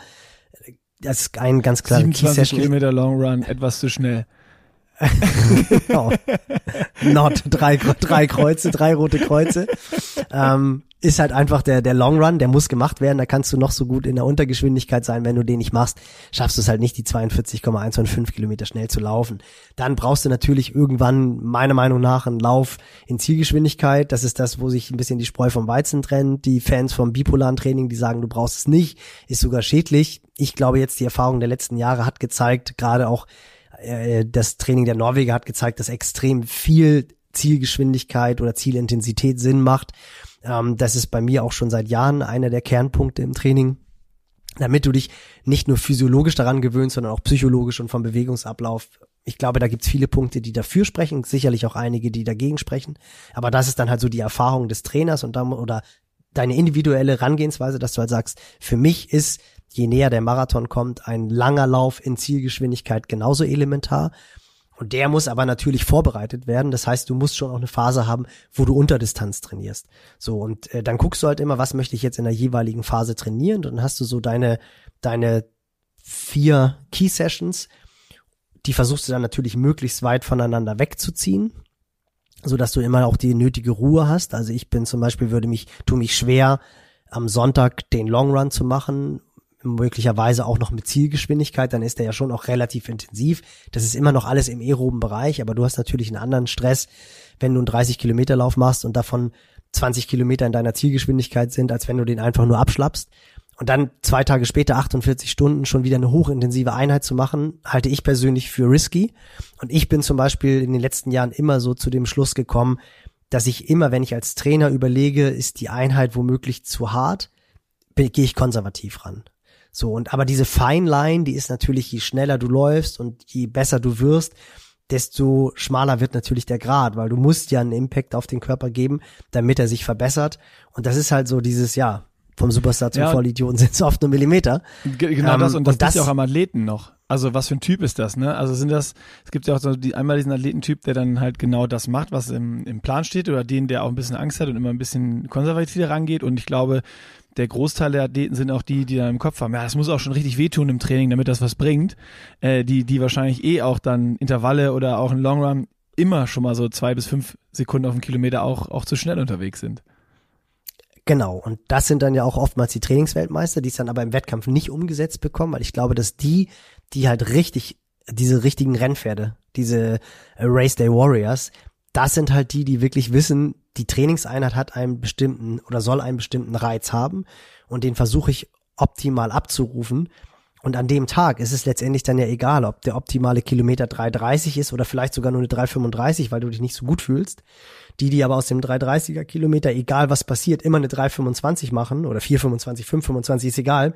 27 Kilometer Long Run, etwas zu schnell. Genau. Not, drei Kreuze, 3 rote Kreuze. Ist halt einfach der Long Run, der muss gemacht werden. Da kannst du noch so gut in der Untergeschwindigkeit sein, wenn du den nicht machst, schaffst du es halt nicht, die 42,115 Kilometer schnell zu laufen. Dann brauchst du natürlich irgendwann, meiner Meinung nach, einen Lauf in Zielgeschwindigkeit. Das ist das, wo sich ein bisschen die Spreu vom Weizen trennt. Die Fans vom bipolaren Training, die sagen, du brauchst es nicht, ist sogar schädlich. Ich glaube jetzt, die Erfahrung der letzten Jahre hat gezeigt, gerade auch das Training der Norweger hat gezeigt, dass extrem viel Zielgeschwindigkeit oder Zielintensität Sinn macht. Das ist bei mir auch schon seit Jahren einer der Kernpunkte im Training, damit du dich nicht nur physiologisch daran gewöhnst, sondern auch psychologisch und vom Bewegungsablauf. Ich glaube, da gibt's viele Punkte, die dafür sprechen, sicherlich auch einige, die dagegen sprechen. Aber das ist dann halt so die Erfahrung des Trainers und dann, oder deine individuelle Herangehensweise, dass du halt sagst, für mich ist, je näher der Marathon kommt, ein langer Lauf in Zielgeschwindigkeit genauso elementar. Und der muss aber natürlich vorbereitet werden. Das heißt, du musst schon auch eine Phase haben, wo du Unterdistanz trainierst. So, und dann guckst du halt immer, was möchte ich jetzt in der jeweiligen Phase trainieren. Und dann hast du so deine 4 Key Sessions. Die versuchst du dann natürlich möglichst weit voneinander wegzuziehen, so dass du immer auch die nötige Ruhe hast. Also ich bin zum Beispiel, tue mich schwer, am Sonntag den Long Run zu machen, möglicherweise auch noch mit Zielgeschwindigkeit, dann ist der ja schon auch relativ intensiv. Das ist immer noch alles im aeroben Bereich, aber du hast natürlich einen anderen Stress, wenn du einen 30-Kilometer-Lauf machst und davon 20 Kilometer in deiner Zielgeschwindigkeit sind, als wenn du den einfach nur abschlappst. Und dann 2 Tage später, 48 Stunden, schon wieder eine hochintensive Einheit zu machen, halte ich persönlich für risky. Und ich bin zum Beispiel in den letzten Jahren immer so zu dem Schluss gekommen, dass ich immer, wenn ich als Trainer überlege, ist die Einheit womöglich zu hart, gehe ich konservativ ran. So, aber diese Fine Line, die ist natürlich, je schneller du läufst und je besser du wirst, desto schmaler wird natürlich der Grat, weil du musst ja einen Impact auf den Körper geben, damit er sich verbessert. Und das ist halt so dieses, vom Superstar zum Vollidioten sind es oft nur Millimeter. Genau das, und das ist ja auch am Athleten noch. Also was für ein Typ ist das, ne? Also es gibt ja auch so einmal diesen Athletentyp, der dann halt genau das macht, was im Plan steht, oder den, der auch ein bisschen Angst hat und immer ein bisschen konservativer rangeht. Und ich glaube, der Großteil der Athleten sind auch die dann im Kopf haben, ja, das muss auch schon richtig wehtun im Training, damit das was bringt, die wahrscheinlich auch dann Intervalle oder auch einen Long Run immer schon mal so 2 bis 5 Sekunden auf den Kilometer auch zu schnell unterwegs sind. Genau, und das sind dann ja auch oftmals die Trainingsweltmeister, die es dann aber im Wettkampf nicht umgesetzt bekommen, weil ich glaube, dass die halt diese richtigen Rennpferde, diese Race Day Warriors, das sind halt die wirklich wissen, die Trainingseinheit hat einen bestimmten oder soll einen bestimmten Reiz haben und den versuche ich optimal abzurufen. Und an dem Tag ist es letztendlich dann ja egal, ob der optimale Kilometer 3,30 ist oder vielleicht sogar nur eine 3,35, weil du dich nicht so gut fühlst. Die aber aus dem 3,30er Kilometer, egal was passiert, immer eine 3,25 machen oder 4,25, 5,25, ist egal,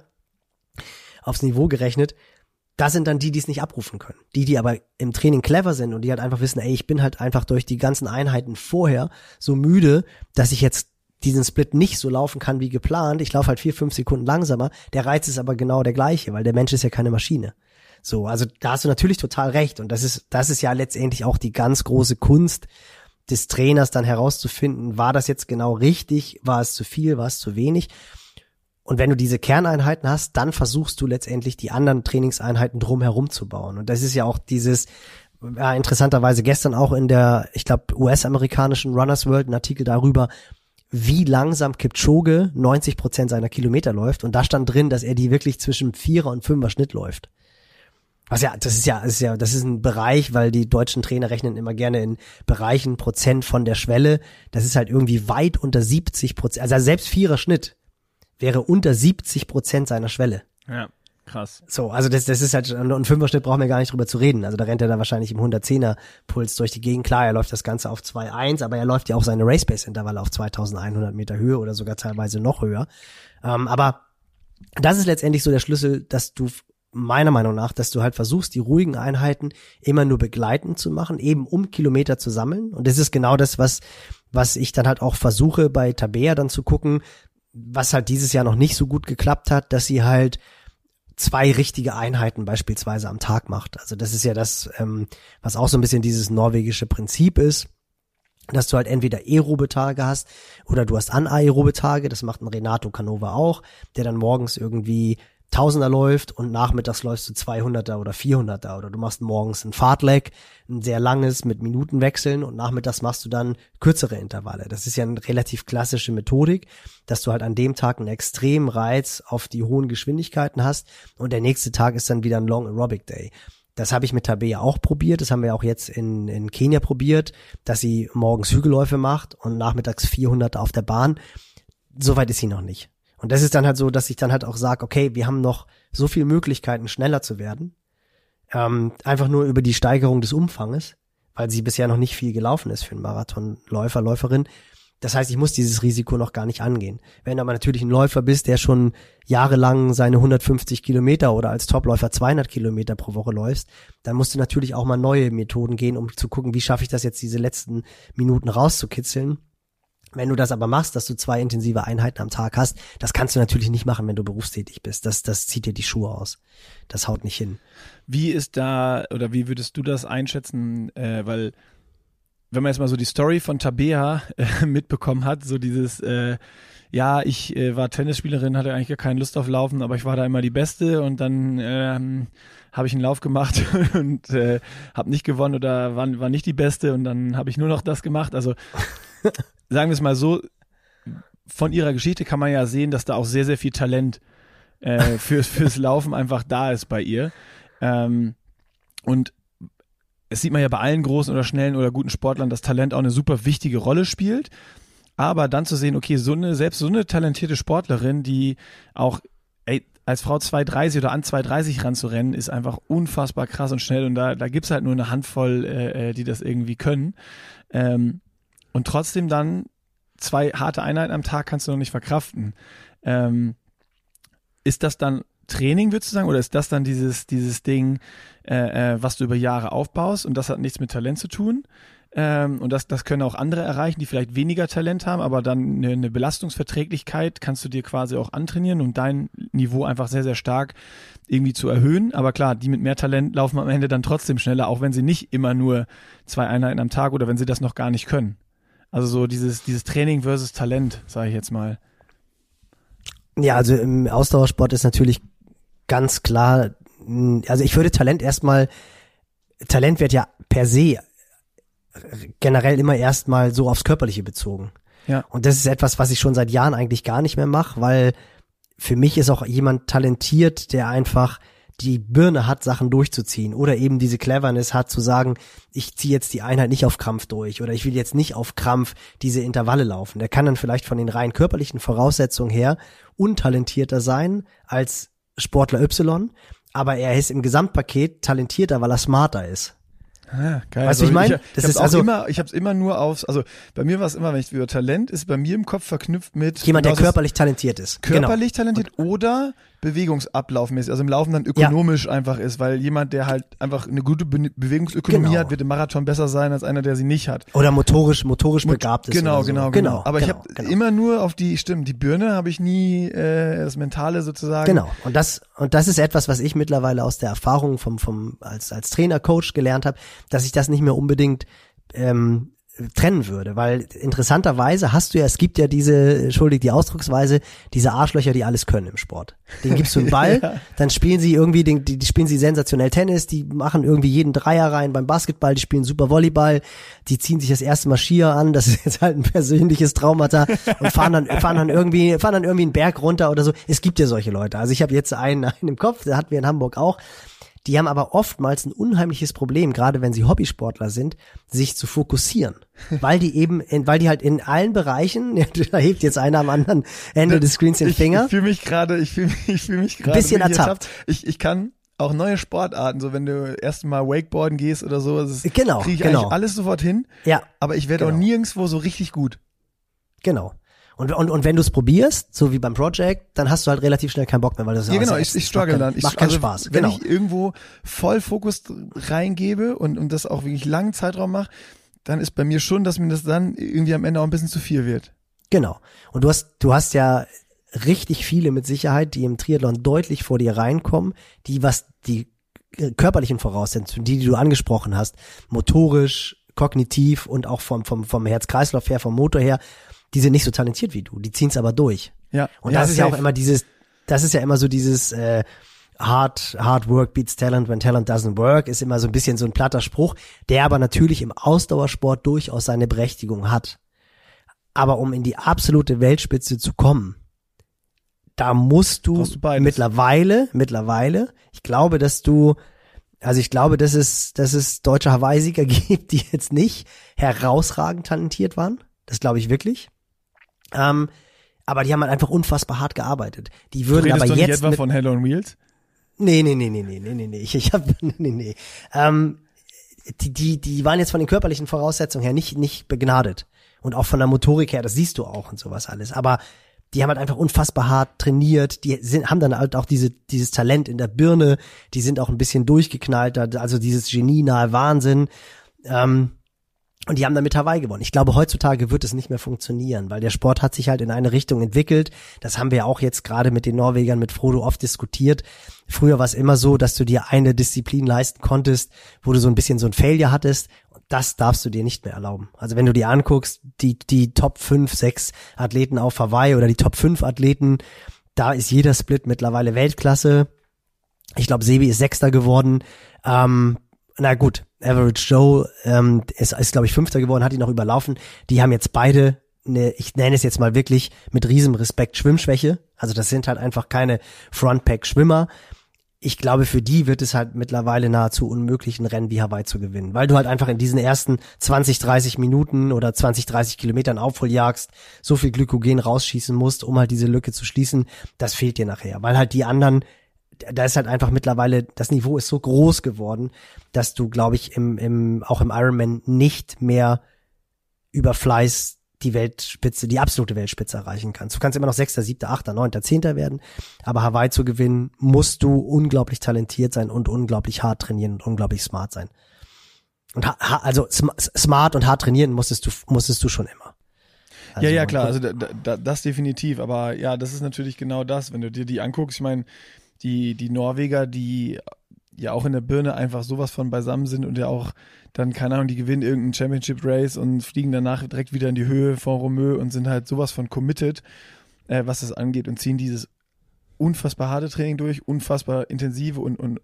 aufs Niveau gerechnet, das sind dann die es nicht abrufen können. Die aber im Training clever sind und die halt einfach wissen, ey, ich bin halt einfach durch die ganzen Einheiten vorher so müde, dass ich jetzt diesen Split nicht so laufen kann wie geplant. Ich laufe halt 4-5 Sekunden langsamer. Der Reiz ist aber genau der gleiche, weil der Mensch ist ja keine Maschine. So, also da hast du natürlich total recht. Und das ist ja letztendlich auch die ganz große Kunst des Trainers, dann herauszufinden, war das jetzt genau richtig? War es zu viel? War es zu wenig? Und wenn du diese Kerneinheiten hast, dann versuchst du letztendlich die anderen Trainingseinheiten drumherum zu bauen. Und das ist ja auch dieses, ja, interessanterweise gestern auch in der, ich glaube, US-amerikanischen Runners World ein Artikel darüber, wie langsam Kipchoge 90% seiner Kilometer läuft. Und da stand drin, dass er die wirklich zwischen 4er und 5er Schnitt läuft. Das ist ein Bereich, weil die deutschen Trainer rechnen immer gerne in Bereichen Prozent von der Schwelle. Das ist halt irgendwie weit unter 70%. Also selbst 4er Schnitt wäre unter 70% seiner Schwelle. Ja, krass. So, also das ist halt, und 5er Schnitt brauchen wir gar nicht drüber zu reden. Also da rennt er da wahrscheinlich im 110er Puls durch die Gegend. Klar, er läuft das Ganze auf 2,1, aber er läuft ja auch seine Race-Pace-Intervalle auf 2100 Meter Höhe oder sogar teilweise noch höher. Aber das ist letztendlich so der Schlüssel, dass du meiner Meinung nach, dass du halt versuchst, die ruhigen Einheiten immer nur begleitend zu machen, eben um Kilometer zu sammeln. Und das ist genau das, was ich dann halt auch versuche, bei Tabea dann zu gucken, was halt dieses Jahr noch nicht so gut geklappt hat, dass sie halt 2 richtige Einheiten beispielsweise am Tag macht. Also das ist ja das, was auch so ein bisschen dieses norwegische Prinzip ist, dass du halt entweder aerobe Tage hast oder du hast anaerobe Tage. Das macht ein Renato Canova auch, der dann morgens irgendwie 1000er läuft und nachmittags läufst du 200er oder 400er oder du machst morgens ein Fahrtleck, ein sehr langes mit Minutenwechseln und nachmittags machst du dann kürzere Intervalle. Das ist ja eine relativ klassische Methodik, dass du halt an dem Tag einen extremen Reiz auf die hohen Geschwindigkeiten hast und der nächste Tag ist dann wieder ein Long Aerobic Day. Das habe ich mit Tabea auch probiert, das haben wir auch jetzt in Kenia probiert, dass sie morgens Hügelläufe macht und nachmittags 400er auf der Bahn. Soweit ist sie noch nicht. Und das ist dann halt so, dass ich dann halt auch sage, okay, wir haben noch so viele Möglichkeiten, schneller zu werden. Einfach nur über die Steigerung des Umfanges, weil sie bisher noch nicht viel gelaufen ist für einen Marathonläufer, Läuferin. Das heißt, ich muss dieses Risiko noch gar nicht angehen. Wenn du aber natürlich ein Läufer bist, der schon jahrelang seine 150 Kilometer oder als Topläufer 200 Kilometer pro Woche läufst, dann musst du natürlich auch mal neue Methoden gehen, um zu gucken, wie schaffe ich das jetzt, diese letzten Minuten rauszukitzeln. Wenn du das aber machst, dass du 2 intensive Einheiten am Tag hast, das kannst du natürlich nicht machen, wenn du berufstätig bist. Das zieht dir die Schuhe aus. Das haut nicht hin. Wie ist da, oder wie würdest du das einschätzen? Weil, wenn man jetzt mal so die Story von Tabea mitbekommen hat, so dieses, ich war Tennisspielerin, hatte eigentlich gar keine Lust auf Laufen, aber ich war da immer die Beste und dann habe ich einen Lauf gemacht und habe nicht gewonnen oder war nicht die Beste und dann habe ich nur noch das gemacht. Also sagen wir es mal so, von ihrer Geschichte kann man ja sehen, dass da auch sehr, sehr viel Talent fürs Laufen einfach da ist bei ihr. Und es sieht man ja bei allen großen oder schnellen oder guten Sportlern, dass Talent auch eine super wichtige Rolle spielt. Aber dann zu sehen, okay, selbst so eine talentierte Sportlerin, die auch als Frau 2,30 oder an 2,30 ranzurennen, ist einfach unfassbar krass und schnell. Und da gibt's halt nur eine Handvoll, die das irgendwie können. Und trotzdem dann 2 harte Einheiten am Tag kannst du noch nicht verkraften. Ist das dann Training, würdest du sagen, oder ist das dann dieses Ding, was du über Jahre aufbaust und das hat nichts mit Talent zu tun? Und das können auch andere erreichen, die vielleicht weniger Talent haben, aber dann eine Belastungsverträglichkeit kannst du dir quasi auch antrainieren, um dein Niveau einfach sehr, sehr stark irgendwie zu erhöhen. Aber klar, die mit mehr Talent laufen am Ende dann trotzdem schneller, auch wenn sie nicht immer nur 2 Einheiten am Tag oder wenn sie das noch gar nicht können. Also so dieses Training versus Talent, sage ich jetzt mal. Ja, also im Ausdauersport ist natürlich ganz klar, also ich würde Talent wird ja per se generell immer erstmal so aufs Körperliche bezogen. Ja. Und das ist etwas, was ich schon seit Jahren eigentlich gar nicht mehr mache, weil für mich ist auch jemand talentiert, der einfach die Birne hat, Sachen durchzuziehen oder eben diese Cleverness hat, zu sagen, ich ziehe jetzt die Einheit nicht auf Krampf durch oder ich will jetzt nicht auf Krampf diese Intervalle laufen. Der kann dann vielleicht von den rein körperlichen Voraussetzungen her untalentierter sein als Sportler Y, aber er ist im Gesamtpaket talentierter, weil er smarter ist. Ah, geil. Weißt du, ich meine? Ich hab's immer nur also bei mir war es immer, wenn ich über Talent ist bei mir im Kopf verknüpft mit jemand, der körperlich talentiert ist. Körperlich talentiert oder bewegungsablaufmäßig, also im Laufen dann ökonomisch einfach ist, weil jemand, der halt einfach eine gute Bewegungsökonomie hat, wird im Marathon besser sein als einer, der sie nicht hat. Oder motorisch begabt ist. Genau, oder so. genau. Aber ich habe immer nur auf die Birne habe ich nie das Mentale sozusagen. Genau. Und das ist etwas, was ich mittlerweile aus der Erfahrung als Trainer, Coach gelernt habe, dass ich das nicht mehr unbedingt trennen würde, weil interessanterweise es gibt ja die Ausdrucksweise, diese Arschlöcher, die alles können im Sport. Denen gibst du einen Ball, dann spielen sie irgendwie, die spielen sie sensationell Tennis, die machen irgendwie jeden Dreier rein beim Basketball, die spielen super Volleyball, die ziehen sich das erste Mal Skier an, das ist jetzt halt ein persönliches Traumata und fahren dann irgendwie einen Berg runter oder so. Es gibt ja solche Leute. Also ich habe jetzt einen im Kopf, der hatten wir in Hamburg auch. Die haben aber oftmals ein unheimliches Problem, gerade wenn sie Hobbysportler sind, sich zu fokussieren. Weil die halt in allen Bereichen, da hebt jetzt einer am anderen Ende des Screens den Finger. Ich fühle mich gerade ein bisschen ertappt. Ich kann auch neue Sportarten, so wenn du erst mal Wakeboarden gehst oder so, kriege ich eigentlich alles sofort hin. Ja. Aber ich werde auch nirgendwo so richtig gut. Genau. Und wenn du es probierst, so wie beim Project, dann hast du halt relativ schnell keinen Bock mehr, weil das ich struggle dann. Macht keinen Spaß. Wenn ich irgendwo voll Fokus reingebe und das auch wirklich langen Zeitraum mache, dann ist bei mir schon, dass mir das dann irgendwie am Ende auch ein bisschen zu viel wird. Genau. Und du hast ja richtig viele mit Sicherheit, die im Triathlon deutlich vor dir reinkommen, was die körperlichen Voraussetzungen, die du angesprochen hast, motorisch, kognitiv und auch vom Herz-Kreislauf her, vom Motor her, die sind nicht so talentiert wie du, die ziehen es aber durch. Ja. Und das ist ja auch immer dieses Hard work beats talent when talent doesn't work, ist immer so ein bisschen so ein platter Spruch, der aber natürlich im Ausdauersport durchaus seine Berechtigung hat. Aber um in die absolute Weltspitze zu kommen, da musst du mittlerweile, ich glaube, dass es deutsche Hawaii-Sieger gibt, die jetzt nicht herausragend talentiert waren. Das glaube ich wirklich. Aber die haben halt einfach unfassbar hart gearbeitet. Die würden aber jetzt nicht etwa von Hell on Wheels? Nee. Die waren jetzt von den körperlichen Voraussetzungen her nicht begnadet. Und auch von der Motorik her, das siehst du auch und sowas alles. Aber die haben halt einfach unfassbar hart trainiert. Haben dann halt auch dieses Talent in der Birne. Die sind auch ein bisschen durchgeknallt. Also dieses genienahe Wahnsinn. Und die haben damit Hawaii gewonnen. Ich glaube, heutzutage wird es nicht mehr funktionieren, weil der Sport hat sich halt in eine Richtung entwickelt. Das haben wir auch jetzt gerade mit den Norwegern, mit Frodo oft diskutiert. Früher war es immer so, dass du dir eine Disziplin leisten konntest, wo du so ein bisschen so ein Failure hattest. Und das darfst du dir nicht mehr erlauben. Also wenn du dir anguckst, die Top 5, 6 Athleten auf Hawaii oder die Top 5 Athleten, da ist jeder Split mittlerweile Weltklasse. Ich glaube, Sebi ist Sechster geworden. Na gut, Average Joe ist glaube ich 5. geworden, hat ihn noch überlaufen. Die haben jetzt beide ich nenne es jetzt mal wirklich mit riesem Respekt Schwimmschwäche. Also das sind halt einfach keine Frontpack-Schwimmer. Ich glaube, für die wird es halt mittlerweile nahezu unmöglich, ein Rennen wie Hawaii zu gewinnen, weil du halt einfach in diesen ersten 20, 30 Minuten oder 20, 30 Kilometern Aufholjagst so viel Glykogen rausschießen musst, um halt diese Lücke zu schließen. Das fehlt dir nachher, weil halt die anderen, da ist halt einfach mittlerweile, das Niveau ist so groß geworden, dass du, glaube ich, auch im Ironman nicht mehr über Fleiß die Weltspitze, die absolute Weltspitze erreichen kannst. Du kannst immer noch 6., 7., 8., 9., 10. werden, aber Hawaii zu gewinnen, musst du unglaublich talentiert sein und unglaublich hart trainieren und unglaublich smart sein. Und also smart und hart trainieren musstest du schon immer. Also, ja, klar, also das definitiv, aber ja, das ist natürlich genau das, wenn du dir die anguckst, ich meine, die Norweger, die ja auch in der Birne einfach sowas von beisammen sind und ja auch dann, keine Ahnung, die gewinnen irgendein Championship-Race und fliegen danach direkt wieder in die Höhe von Romeu und sind halt sowas von committed, was das angeht, und ziehen dieses unfassbar harte Training durch, unfassbar intensive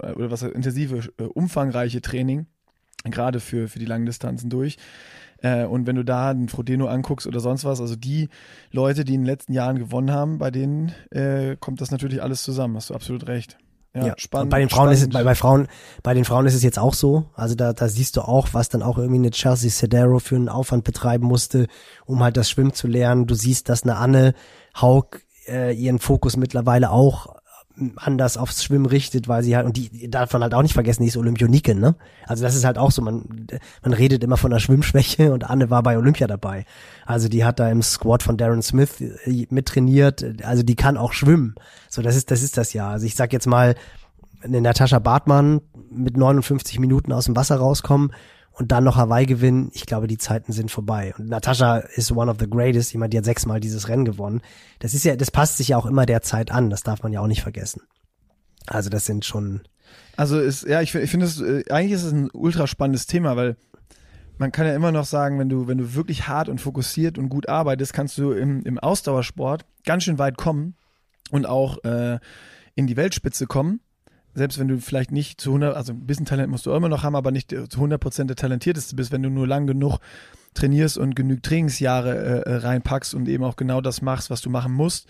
umfangreiche Training, gerade für die langen Distanzen durch. Und wenn du da einen Frodeno anguckst oder sonst was, also die Leute, die in den letzten Jahren gewonnen haben, bei denen kommt das natürlich alles zusammen, hast du absolut recht. Ja, spannend. Und bei den Frauen ist es, bei den Frauen ist es jetzt auch so. Also da siehst du auch, was dann auch irgendwie eine Chelsea Cedero für einen Aufwand betreiben musste, um halt das Schwimmen zu lernen. Du siehst, dass eine Anne Haug ihren Fokus mittlerweile auch anders aufs Schwimmen richtet, weil sie halt, und die darf man halt auch nicht vergessen, die ist Olympionikin, ne? Also das ist halt auch so, man redet immer von der Schwimmschwäche und Anne war bei Olympia dabei. Also die hat da im Squad von Darren Smith mittrainiert, also die kann auch schwimmen. So, das ist das ja. Also ich sag jetzt mal, eine Natascha Bartmann mit 59 Minuten aus dem Wasser rauskommen und dann noch Hawaii gewinnen, ich glaube, die Zeiten sind vorbei. Und Natascha ist one of the greatest, jemand, die hat 6-mal dieses Rennen gewonnen. Das passt sich ja auch immer der Zeit an, das darf man ja auch nicht vergessen. Also das sind schon... Also ich finde es, eigentlich ist es ein ultra spannendes Thema, weil man kann ja immer noch sagen, wenn du wirklich hart und fokussiert und gut arbeitest, kannst du im Ausdauersport ganz schön weit kommen und auch in die Weltspitze kommen. Selbst wenn du vielleicht nicht zu 100, also ein bisschen Talent musst du immer noch haben, aber nicht zu 100% der Talentierteste bist, wenn du nur lang genug trainierst und genügend Trainingsjahre reinpackst und eben auch genau das machst, was du machen musst.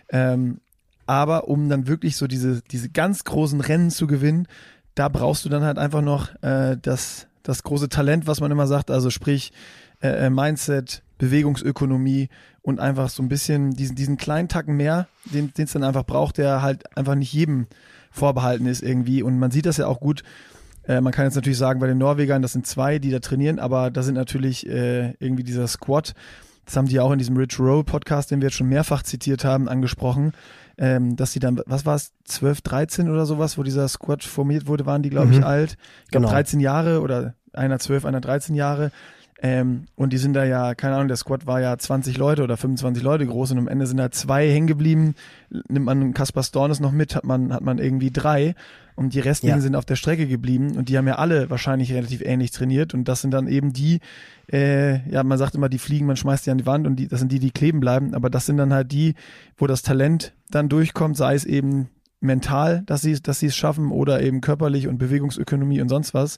Aber um dann wirklich so diese ganz großen Rennen zu gewinnen, da brauchst du dann halt einfach noch das große Talent, was man immer sagt, also sprich Mindset, Bewegungsökonomie und einfach so ein bisschen diesen kleinen Tacken mehr, den es dann einfach braucht, der halt einfach nicht jedem vorbehalten ist irgendwie. Und man sieht das ja auch gut. Man kann jetzt natürlich sagen, bei den Norwegern, das sind 2, die da trainieren, aber da sind natürlich irgendwie dieser Squad, das haben die auch in diesem Rich Roll Podcast, den wir jetzt schon mehrfach zitiert haben, angesprochen, dass sie dann, was war es, 12, 13 oder sowas, wo dieser Squad formiert wurde, waren die, glaube ich, alt. Ich glaube, 13 Jahre oder einer 12, einer 13 Jahre. Und die sind da ja, keine Ahnung, der Squad war ja 20 Leute oder 25 Leute groß und am Ende sind da 2 hängen geblieben. Nimmt man Kaspar Stornes noch mit, hat man irgendwie 3 und die restlichen sind auf der Strecke geblieben und die haben ja alle wahrscheinlich relativ ähnlich trainiert und das sind dann eben die, man sagt immer, die fliegen, man schmeißt die an die Wand und das sind die kleben bleiben, aber das sind dann halt die, wo das Talent dann durchkommt, sei es eben mental, dass sie es schaffen oder eben körperlich und Bewegungsökonomie und sonst was.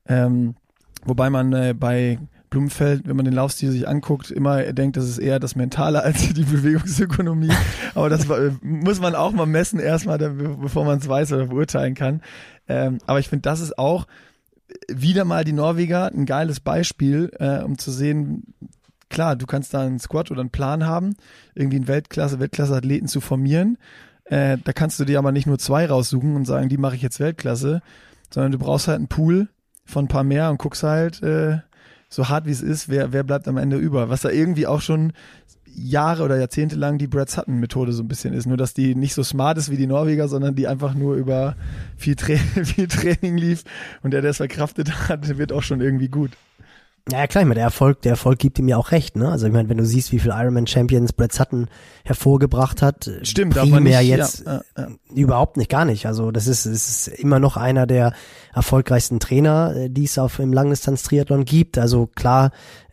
Wobei man bei Blumenfeld, wenn man den Laufstil sich anguckt, immer denkt, das ist eher das Mentale als die Bewegungsökonomie. Aber das muss man auch mal messen erstmal, bevor man es weiß oder beurteilen kann. Aber ich finde, das ist auch wieder mal die Norweger ein geiles Beispiel, um zu sehen, klar, du kannst da einen Squad oder einen Plan haben, irgendwie einen Weltklasse-Athleten zu formieren. Da kannst du dir aber nicht nur 2 raussuchen und sagen, die mache ich jetzt Weltklasse, sondern du brauchst halt einen Pool von ein paar mehr und guckst halt, so hart wie es ist, wer bleibt am Ende über. Was da irgendwie auch schon Jahre oder Jahrzehnte lang die Brad Sutton-Methode so ein bisschen ist. Nur, dass die nicht so smart ist wie die Norweger, sondern die einfach nur über viel Training lief und der es verkraftet hat, wird auch schon irgendwie gut. Ja, klar, ich meine, der Erfolg gibt ihm ja auch recht, ne? Also ich meine, wenn du siehst, wie viel Ironman-Champions Brad Sutton hervorgebracht hat, stimmt, aber nicht jetzt überhaupt nicht, gar nicht. Also das ist immer noch einer der erfolgreichsten Trainer, die es im Langdistanz-Triathlon gibt. Also klar,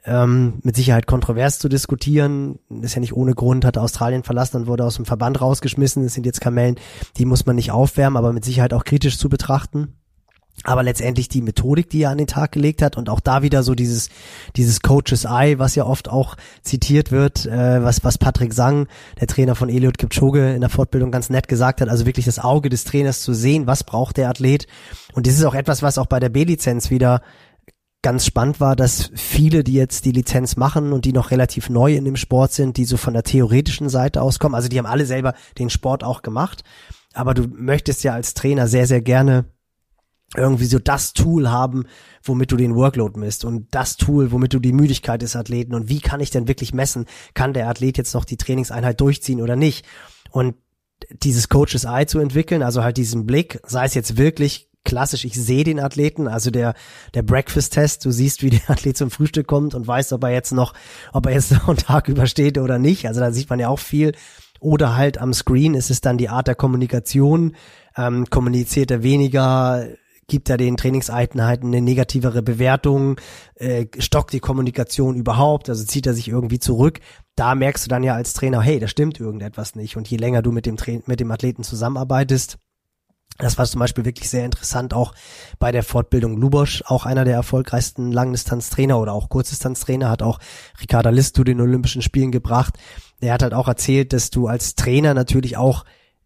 mit Sicherheit kontrovers zu diskutieren, ist ja nicht ohne Grund, hat Australien verlassen und wurde aus dem Verband rausgeschmissen. Das sind jetzt Kamellen, die muss man nicht aufwärmen, aber mit Sicherheit auch kritisch zu betrachten. Aber letztendlich die Methodik, die er an den Tag gelegt hat und auch da wieder so dieses Coach's Eye, was ja oft auch zitiert wird, was Patrick Sang, der Trainer von Eliud Kipchoge, in der Fortbildung ganz nett gesagt hat, also wirklich das Auge des Trainers zu sehen, was braucht der Athlet. Und das ist auch etwas, was auch bei der B-Lizenz wieder ganz spannend war, dass viele, die jetzt die Lizenz machen und die noch relativ neu in dem Sport sind, die so von der theoretischen Seite auskommen, also die haben alle selber den Sport auch gemacht, aber du möchtest ja als Trainer sehr, sehr gerne irgendwie so das Tool haben, womit du den Workload misst und das Tool, womit du die Müdigkeit des Athleten und wie kann ich denn wirklich messen, kann der Athlet jetzt noch die Trainingseinheit durchziehen oder nicht? Und dieses Coach's Eye zu entwickeln, also halt diesen Blick, sei es jetzt wirklich klassisch, ich sehe den Athleten, also der Breakfast-Test, du siehst, wie der Athlet zum Frühstück kommt und weißt, ob er jetzt noch einen Tag übersteht oder nicht, also da sieht man ja auch viel. Oder halt am Screen ist es dann die Art der Kommunikation, kommuniziert er weniger, gibt er den Trainingseinheiten eine negativere Bewertung, stockt die Kommunikation überhaupt, also zieht er sich irgendwie zurück. Da merkst du dann ja als Trainer, hey, da stimmt irgendetwas nicht. Und je länger du mit dem Athleten zusammenarbeitest, das war zum Beispiel wirklich sehr interessant, auch bei der Fortbildung Lubosch, auch einer der erfolgreichsten Langdistanztrainer oder auch Kurzdistanztrainer, hat auch Ricarda List zu den Olympischen Spielen gebracht. Der hat halt auch erzählt, dass du als Trainer natürlich auch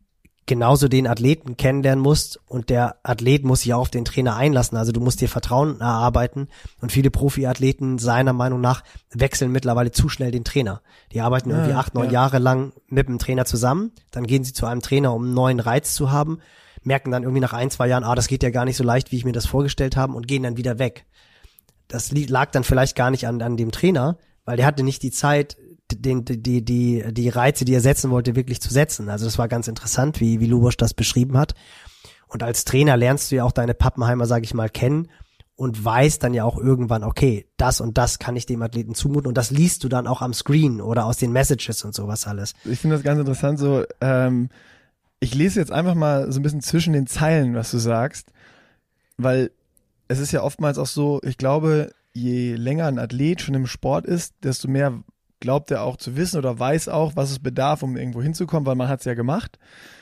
genauso den Athleten kennenlernen musst und der Athlet muss sich auch auf den Trainer einlassen. Also du musst dir Vertrauen erarbeiten und viele Profiathleten seiner Meinung nach wechseln mittlerweile zu schnell den Trainer. Die arbeiten irgendwie 8-9 Jahre lang mit dem Trainer zusammen, dann gehen sie zu einem Trainer, um einen neuen Reiz zu haben, merken dann irgendwie nach 1-2 Jahren, das geht ja gar nicht so leicht, wie ich mir das vorgestellt habe und gehen dann wieder weg. Das lag dann vielleicht gar nicht an dem Trainer, weil der hatte nicht die Zeit, die Reize, die er setzen wollte, wirklich zu setzen. Also das war ganz interessant, wie Lubosch das beschrieben hat. Und als Trainer lernst du ja auch deine Pappenheimer, sage ich mal, kennen und weißt dann ja auch irgendwann, okay, das und das kann ich dem Athleten zumuten und das liest du dann auch am Screen oder aus den Messages und sowas alles. Ich finde das ganz interessant, so ich lese jetzt einfach mal so ein bisschen zwischen den Zeilen, was du sagst, weil es ist ja oftmals auch so, ich glaube, je länger ein Athlet schon im Sport ist, desto mehr glaubt er auch zu wissen oder weiß auch, was es bedarf, um irgendwo hinzukommen, weil man hat es ja gemacht.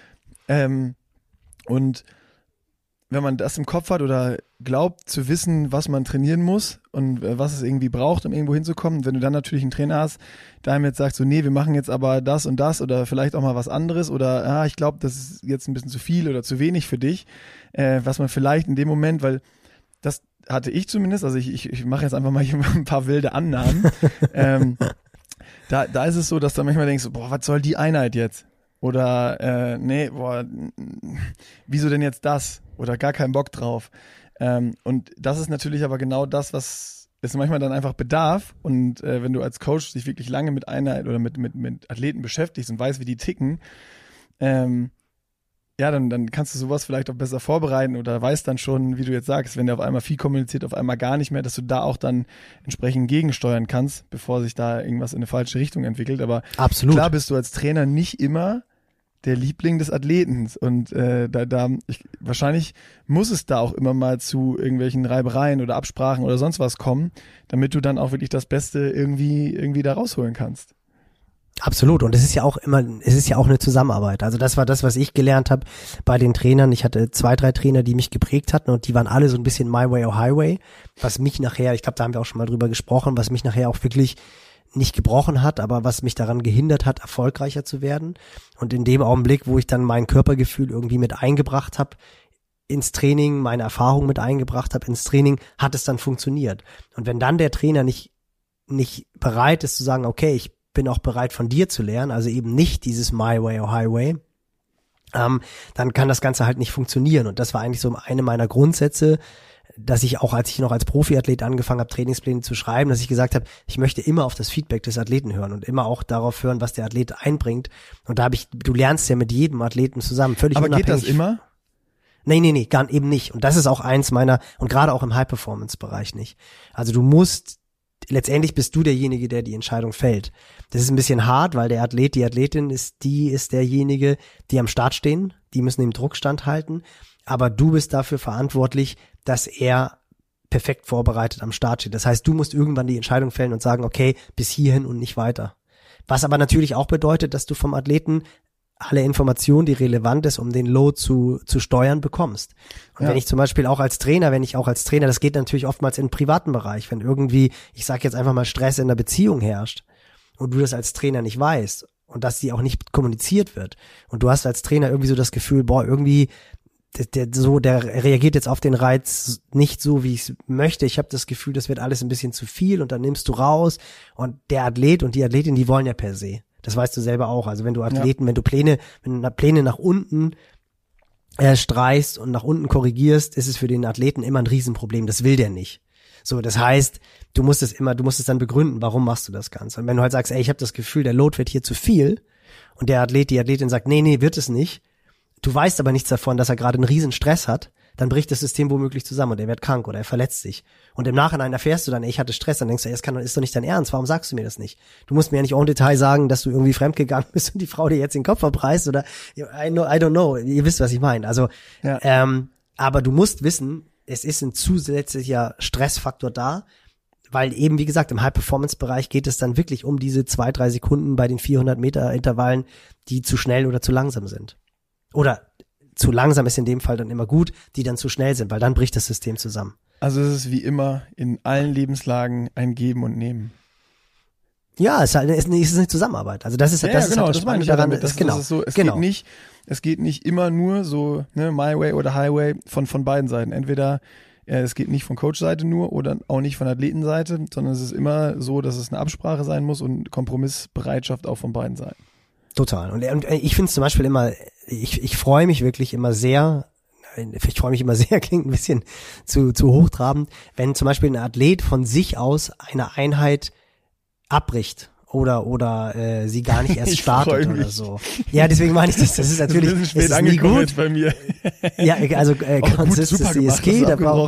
Und wenn man das im Kopf hat oder glaubt zu wissen, was man trainieren muss und was es irgendwie braucht, um irgendwo hinzukommen, wenn du dann natürlich einen Trainer hast, der einem jetzt sagt, so nee, wir machen jetzt aber das und das oder vielleicht auch mal was anderes oder ich glaube, das ist jetzt ein bisschen zu viel oder zu wenig für dich, was man vielleicht in dem Moment, weil das hatte ich zumindest, also ich mache jetzt einfach mal hier ein paar wilde Annahmen, Da ist es so, dass du manchmal denkst, boah, was soll die Einheit jetzt? Oder wieso denn jetzt das? Oder gar keinen Bock drauf. Und das ist natürlich aber genau das, was es manchmal dann einfach bedarf. Und wenn du als Coach dich wirklich lange mit Einheit oder mit Athleten beschäftigst und weißt, wie die ticken, dann kannst du sowas vielleicht auch besser vorbereiten oder weißt dann schon, wie du jetzt sagst, wenn der auf einmal viel kommuniziert, auf einmal gar nicht mehr, dass du da auch dann entsprechend gegensteuern kannst, bevor sich da irgendwas in eine falsche Richtung entwickelt. Aber absolut. Klar bist du als Trainer nicht immer der Liebling des Athleten und wahrscheinlich muss es da auch immer mal zu irgendwelchen Reibereien oder Absprachen oder sonst was kommen, damit du dann auch wirklich das Beste irgendwie da rausholen kannst. Absolut. Und es ist ja auch eine Zusammenarbeit. Also das war das, was ich gelernt habe bei den Trainern. Ich hatte 2-3 Trainer, die mich geprägt hatten und die waren alle so ein bisschen my way or highway, was mich nachher, ich glaube, da haben wir auch schon mal drüber gesprochen, was mich nachher auch wirklich nicht gebrochen hat, aber was mich daran gehindert hat, erfolgreicher zu werden. Und in dem Augenblick, wo ich dann mein Körpergefühl irgendwie mit eingebracht habe ins Training, meine Erfahrung mit eingebracht habe ins Training, hat es dann funktioniert. Und wenn dann der Trainer nicht bereit ist zu sagen, okay, ich bin auch bereit von dir zu lernen, also eben nicht dieses My Way or Highway, dann kann das Ganze halt nicht funktionieren. Und das war eigentlich so eine meiner Grundsätze, dass ich auch, als ich noch als Profiathlet angefangen habe, Trainingspläne zu schreiben, dass ich gesagt habe, ich möchte immer auf das Feedback des Athleten hören und immer auch darauf hören, was der Athlet einbringt. Und du lernst ja mit jedem Athleten zusammen, völlig aber unabhängig. Aber geht das immer? Nee, gar eben nicht. Und das ist auch eins meiner, und gerade auch im High-Performance-Bereich nicht. Also letztendlich bist du derjenige, der die Entscheidung fällt. Das ist ein bisschen hart, weil der Athlet, die Athletin ist derjenige, die am Start stehen. Die müssen dem Druck standhalten. Aber du bist dafür verantwortlich, dass er perfekt vorbereitet am Start steht. Das heißt, du musst irgendwann die Entscheidung fällen und sagen, okay, bis hierhin und nicht weiter. Was aber natürlich auch bedeutet, dass du vom Athleten alle Informationen, die relevant ist, um den Load zu steuern, bekommst. Und wenn ich zum Beispiel auch als Trainer, das geht natürlich oftmals im privaten Bereich, wenn irgendwie, ich sage jetzt einfach mal, Stress in der Beziehung herrscht und du das als Trainer nicht weißt und dass die auch nicht kommuniziert wird und du hast als Trainer irgendwie so das Gefühl, irgendwie der reagiert jetzt auf den Reiz nicht so, wie ich es möchte. Ich habe das Gefühl, das wird alles ein bisschen zu viel und dann nimmst du raus und der Athlet und die Athletin, die wollen ja per se. Das weißt du selber auch. Also wenn du Athleten, wenn du Pläne nach unten streichst und nach unten korrigierst, ist es für den Athleten immer ein Riesenproblem. Das will der nicht. So, das heißt, du musst es dann begründen, warum machst du das Ganze. Und wenn du halt sagst, ich habe das Gefühl, der Load wird hier zu viel und der Athlet, die Athletin sagt, nee, wird es nicht. Du weißt aber nichts davon, dass er gerade einen riesen Stress hat, dann bricht das System womöglich zusammen und er wird krank oder er verletzt sich. Und im Nachhinein erfährst du dann, ich hatte Stress, dann denkst du, ist doch nicht dein Ernst, warum sagst du mir das nicht? Du musst mir ja nicht en Detail sagen, dass du irgendwie fremdgegangen bist und die Frau dir jetzt den Kopf abreißt oder I don't know, ihr wisst, was ich meine. Also, aber du musst wissen, es ist ein zusätzlicher Stressfaktor da, weil eben, wie gesagt, im High-Performance-Bereich geht es dann wirklich um diese 2-3 Sekunden bei den 400-Meter-Intervallen, die zu schnell oder zu langsam sind. Oder zu langsam ist in dem Fall dann immer gut, die dann zu schnell sind, weil dann bricht das System zusammen. Also es ist wie immer in allen Lebenslagen ein Geben und Nehmen. Ja, es ist eine Zusammenarbeit. Also das ist Ja, das ist genau, halt das meine ich daran. damit. Das ist so, es geht nicht immer nur so, ne, My Way oder Highway von beiden Seiten. Entweder es geht nicht von Coach-Seite nur oder auch nicht von Athletenseite, sondern es ist immer so, dass es eine Absprache sein muss und Kompromissbereitschaft auch von beiden Seiten. Total. Und ich finde es zum Beispiel immer, ich freue mich wirklich immer sehr, klingt ein bisschen zu hochtrabend, wenn zum Beispiel ein Athlet von sich aus eine Einheit abbricht oder sie gar nicht erst startet oder so. Ja, deswegen meine ich das ist natürlich ein bisschen spät es ist nie gut. Jetzt bei mir. Ja, also Consistency ist key.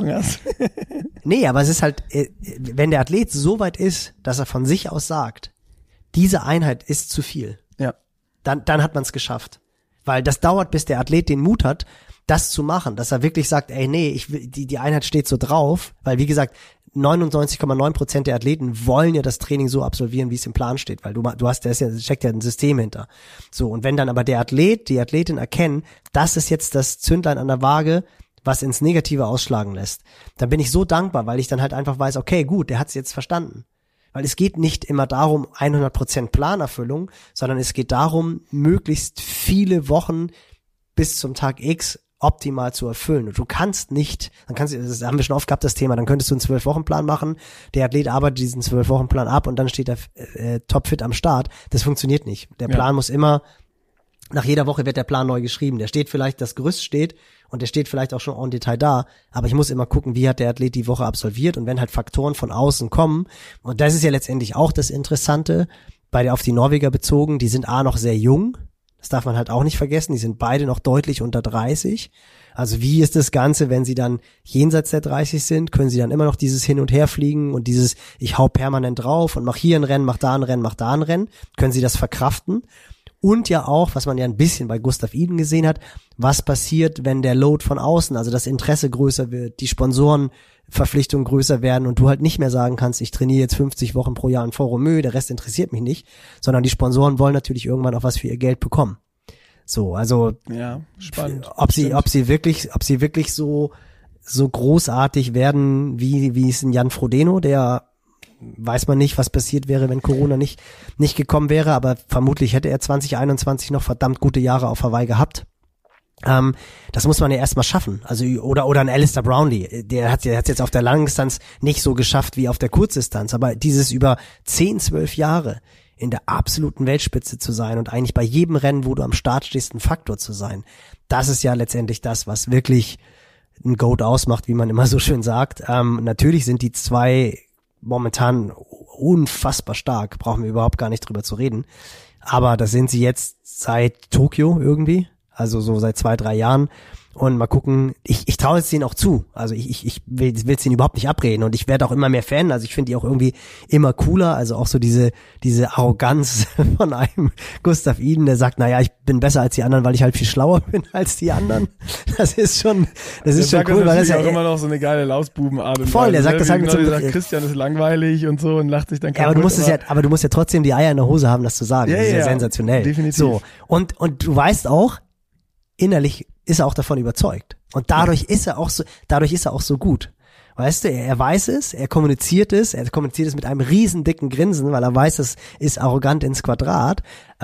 Nee, aber es ist halt, wenn der Athlet so weit ist, dass er von sich aus sagt, diese Einheit ist zu viel, ja, dann hat man es geschafft. Weil das dauert, bis der Athlet den Mut hat, das zu machen, dass er wirklich sagt, ey, nee, die Einheit steht so drauf, weil wie gesagt, 99,9% der Athleten wollen ja das Training so absolvieren, wie es im Plan steht, weil steckt ja ein System hinter. So, und wenn dann aber der Athlet, die Athletin erkennen, das ist jetzt das Zündlein an der Waage, was ins Negative ausschlagen lässt, dann bin ich so dankbar, weil ich dann halt einfach weiß, okay, gut, der hat es jetzt verstanden. Weil es geht nicht immer darum, 100% Planerfüllung, sondern es geht darum, möglichst viele Wochen bis zum Tag X optimal zu erfüllen. Und du kannst nicht, das haben wir schon oft gehabt, das Thema, dann könntest du einen 12-Wochen-Plan machen, der Athlet arbeitet diesen 12-Wochen-Plan ab und dann steht er topfit am Start. Das funktioniert nicht. Der Plan muss immer, nach jeder Woche wird der Plan neu geschrieben. Der steht vielleicht, das Gerüst steht und der steht vielleicht auch schon en Detail da, aber ich muss immer gucken, wie hat der Athlet die Woche absolviert und wenn halt Faktoren von außen kommen, und das ist ja letztendlich auch das Interessante, auf die Norweger bezogen, die sind noch sehr jung. Das darf man halt auch nicht vergessen. Die sind beide noch deutlich unter 30. Also wie ist das Ganze, wenn sie dann jenseits der 30 sind? Können sie dann immer noch dieses Hin- und Herfliegen und dieses, ich hau permanent drauf und mach hier ein Rennen, mach da ein Rennen, mach da ein Rennen? Können sie das verkraften? Und ja auch, was man ja ein bisschen bei Gustav Iden gesehen hat, was passiert, wenn der Load von außen, also das Interesse größer wird, die Sponsorenverpflichtungen größer werden und du halt nicht mehr sagen kannst, ich trainiere jetzt 50 Wochen pro Jahr in Font-Romeu, der Rest interessiert mich nicht, sondern die Sponsoren wollen natürlich irgendwann auch was für ihr Geld bekommen. So, also ja, spannend. Ob sie wirklich so großartig werden, wie es ein Jan Frodeno, der weiß man nicht, was passiert wäre, wenn Corona nicht gekommen wäre, aber vermutlich hätte er 2021 noch verdammt gute Jahre auf Hawaii gehabt. Das muss man ja erstmal schaffen. Also, oder ein Alistair Brownlee, der hat's jetzt auf der Langdistanz nicht so geschafft wie auf der Kurzdistanz, aber dieses über 10, 12 Jahre in der absoluten Weltspitze zu sein und eigentlich bei jedem Rennen, wo du am Start stehst, ein Faktor zu sein, das ist ja letztendlich das, was wirklich ein Goat ausmacht, wie man immer so schön sagt. Natürlich sind die zwei momentan unfassbar stark, brauchen wir überhaupt gar nicht drüber zu reden. Aber das sind sie jetzt seit Tokio irgendwie, also so seit 2, 3 Jahren. Und mal gucken, ich traue es denen auch zu. Also ich will es ihnen überhaupt nicht abreden und ich werde auch immer mehr Fan. Also ich finde die auch irgendwie immer cooler. Also auch so diese Arroganz von einem Gustav Iden, der sagt, naja, ich bin besser als die anderen, weil ich halt viel schlauer bin als die anderen. Das ist schon cool. Weil das ist ja auch immer noch so eine geile Lausbubenart. Voll, der sagt das halt mit so einem... Der sagt, Christian ist langweilig und so und lacht sich dann kaputt. Ja, aber du musst ja trotzdem die Eier in der Hose haben, das zu sagen. Das ist ja sensationell. Definitiv. So. Und du weißt auch, innerlich ist er auch davon überzeugt. Und dadurch ist er auch so gut. Weißt du, er weiß es, er kommuniziert es mit einem riesen dicken Grinsen, weil er weiß, es ist arrogant ins Quadrat.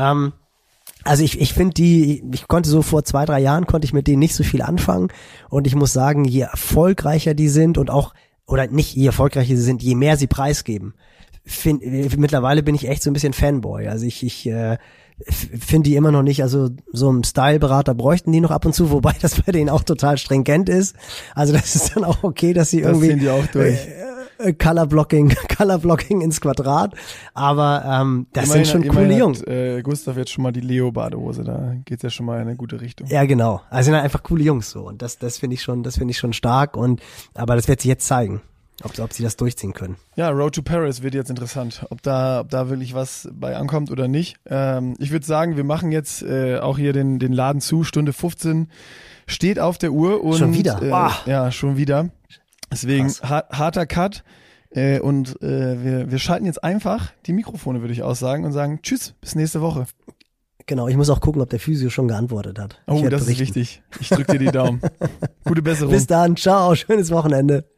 Also ich finde ich konnte so vor 2, 3 Jahren konnte ich mit denen nicht so viel anfangen und ich muss sagen, je erfolgreicher die sind und auch, oder nicht je erfolgreicher sie sind, je mehr sie preisgeben. Mittlerweile bin ich echt so ein bisschen Fanboy. Also ich finde die immer noch nicht, also so einen Styleberater bräuchten die noch ab und zu, wobei das bei denen auch total stringent ist. Also das ist dann auch okay, dass sie irgendwie ziehen die auch durch. Color Blocking ins Quadrat, aber das sind schon coole Jungs. Gustav jetzt schon mal die Leo-Badehose, da geht's ja schon mal in eine gute Richtung. Ja, genau. Also sind einfach coole Jungs so und das finde ich schon stark aber das wird sich jetzt zeigen. Ob sie das durchziehen können. Ja, Road to Paris wird jetzt interessant, ob da wirklich was bei ankommt oder nicht. Ich würde sagen, wir machen jetzt auch hier den Laden zu, Stunde 15 steht auf der Uhr. Und, schon wieder? Ja, schon wieder. Deswegen harter Cut und wir schalten jetzt einfach die Mikrofone, würde ich auch sagen, und sagen tschüss, bis nächste Woche. Genau, ich muss auch gucken, ob der Physio schon geantwortet hat. Oh, das ist wichtig. Ich drücke dir die Daumen. Gute Besserung. Bis dann, ciao, schönes Wochenende.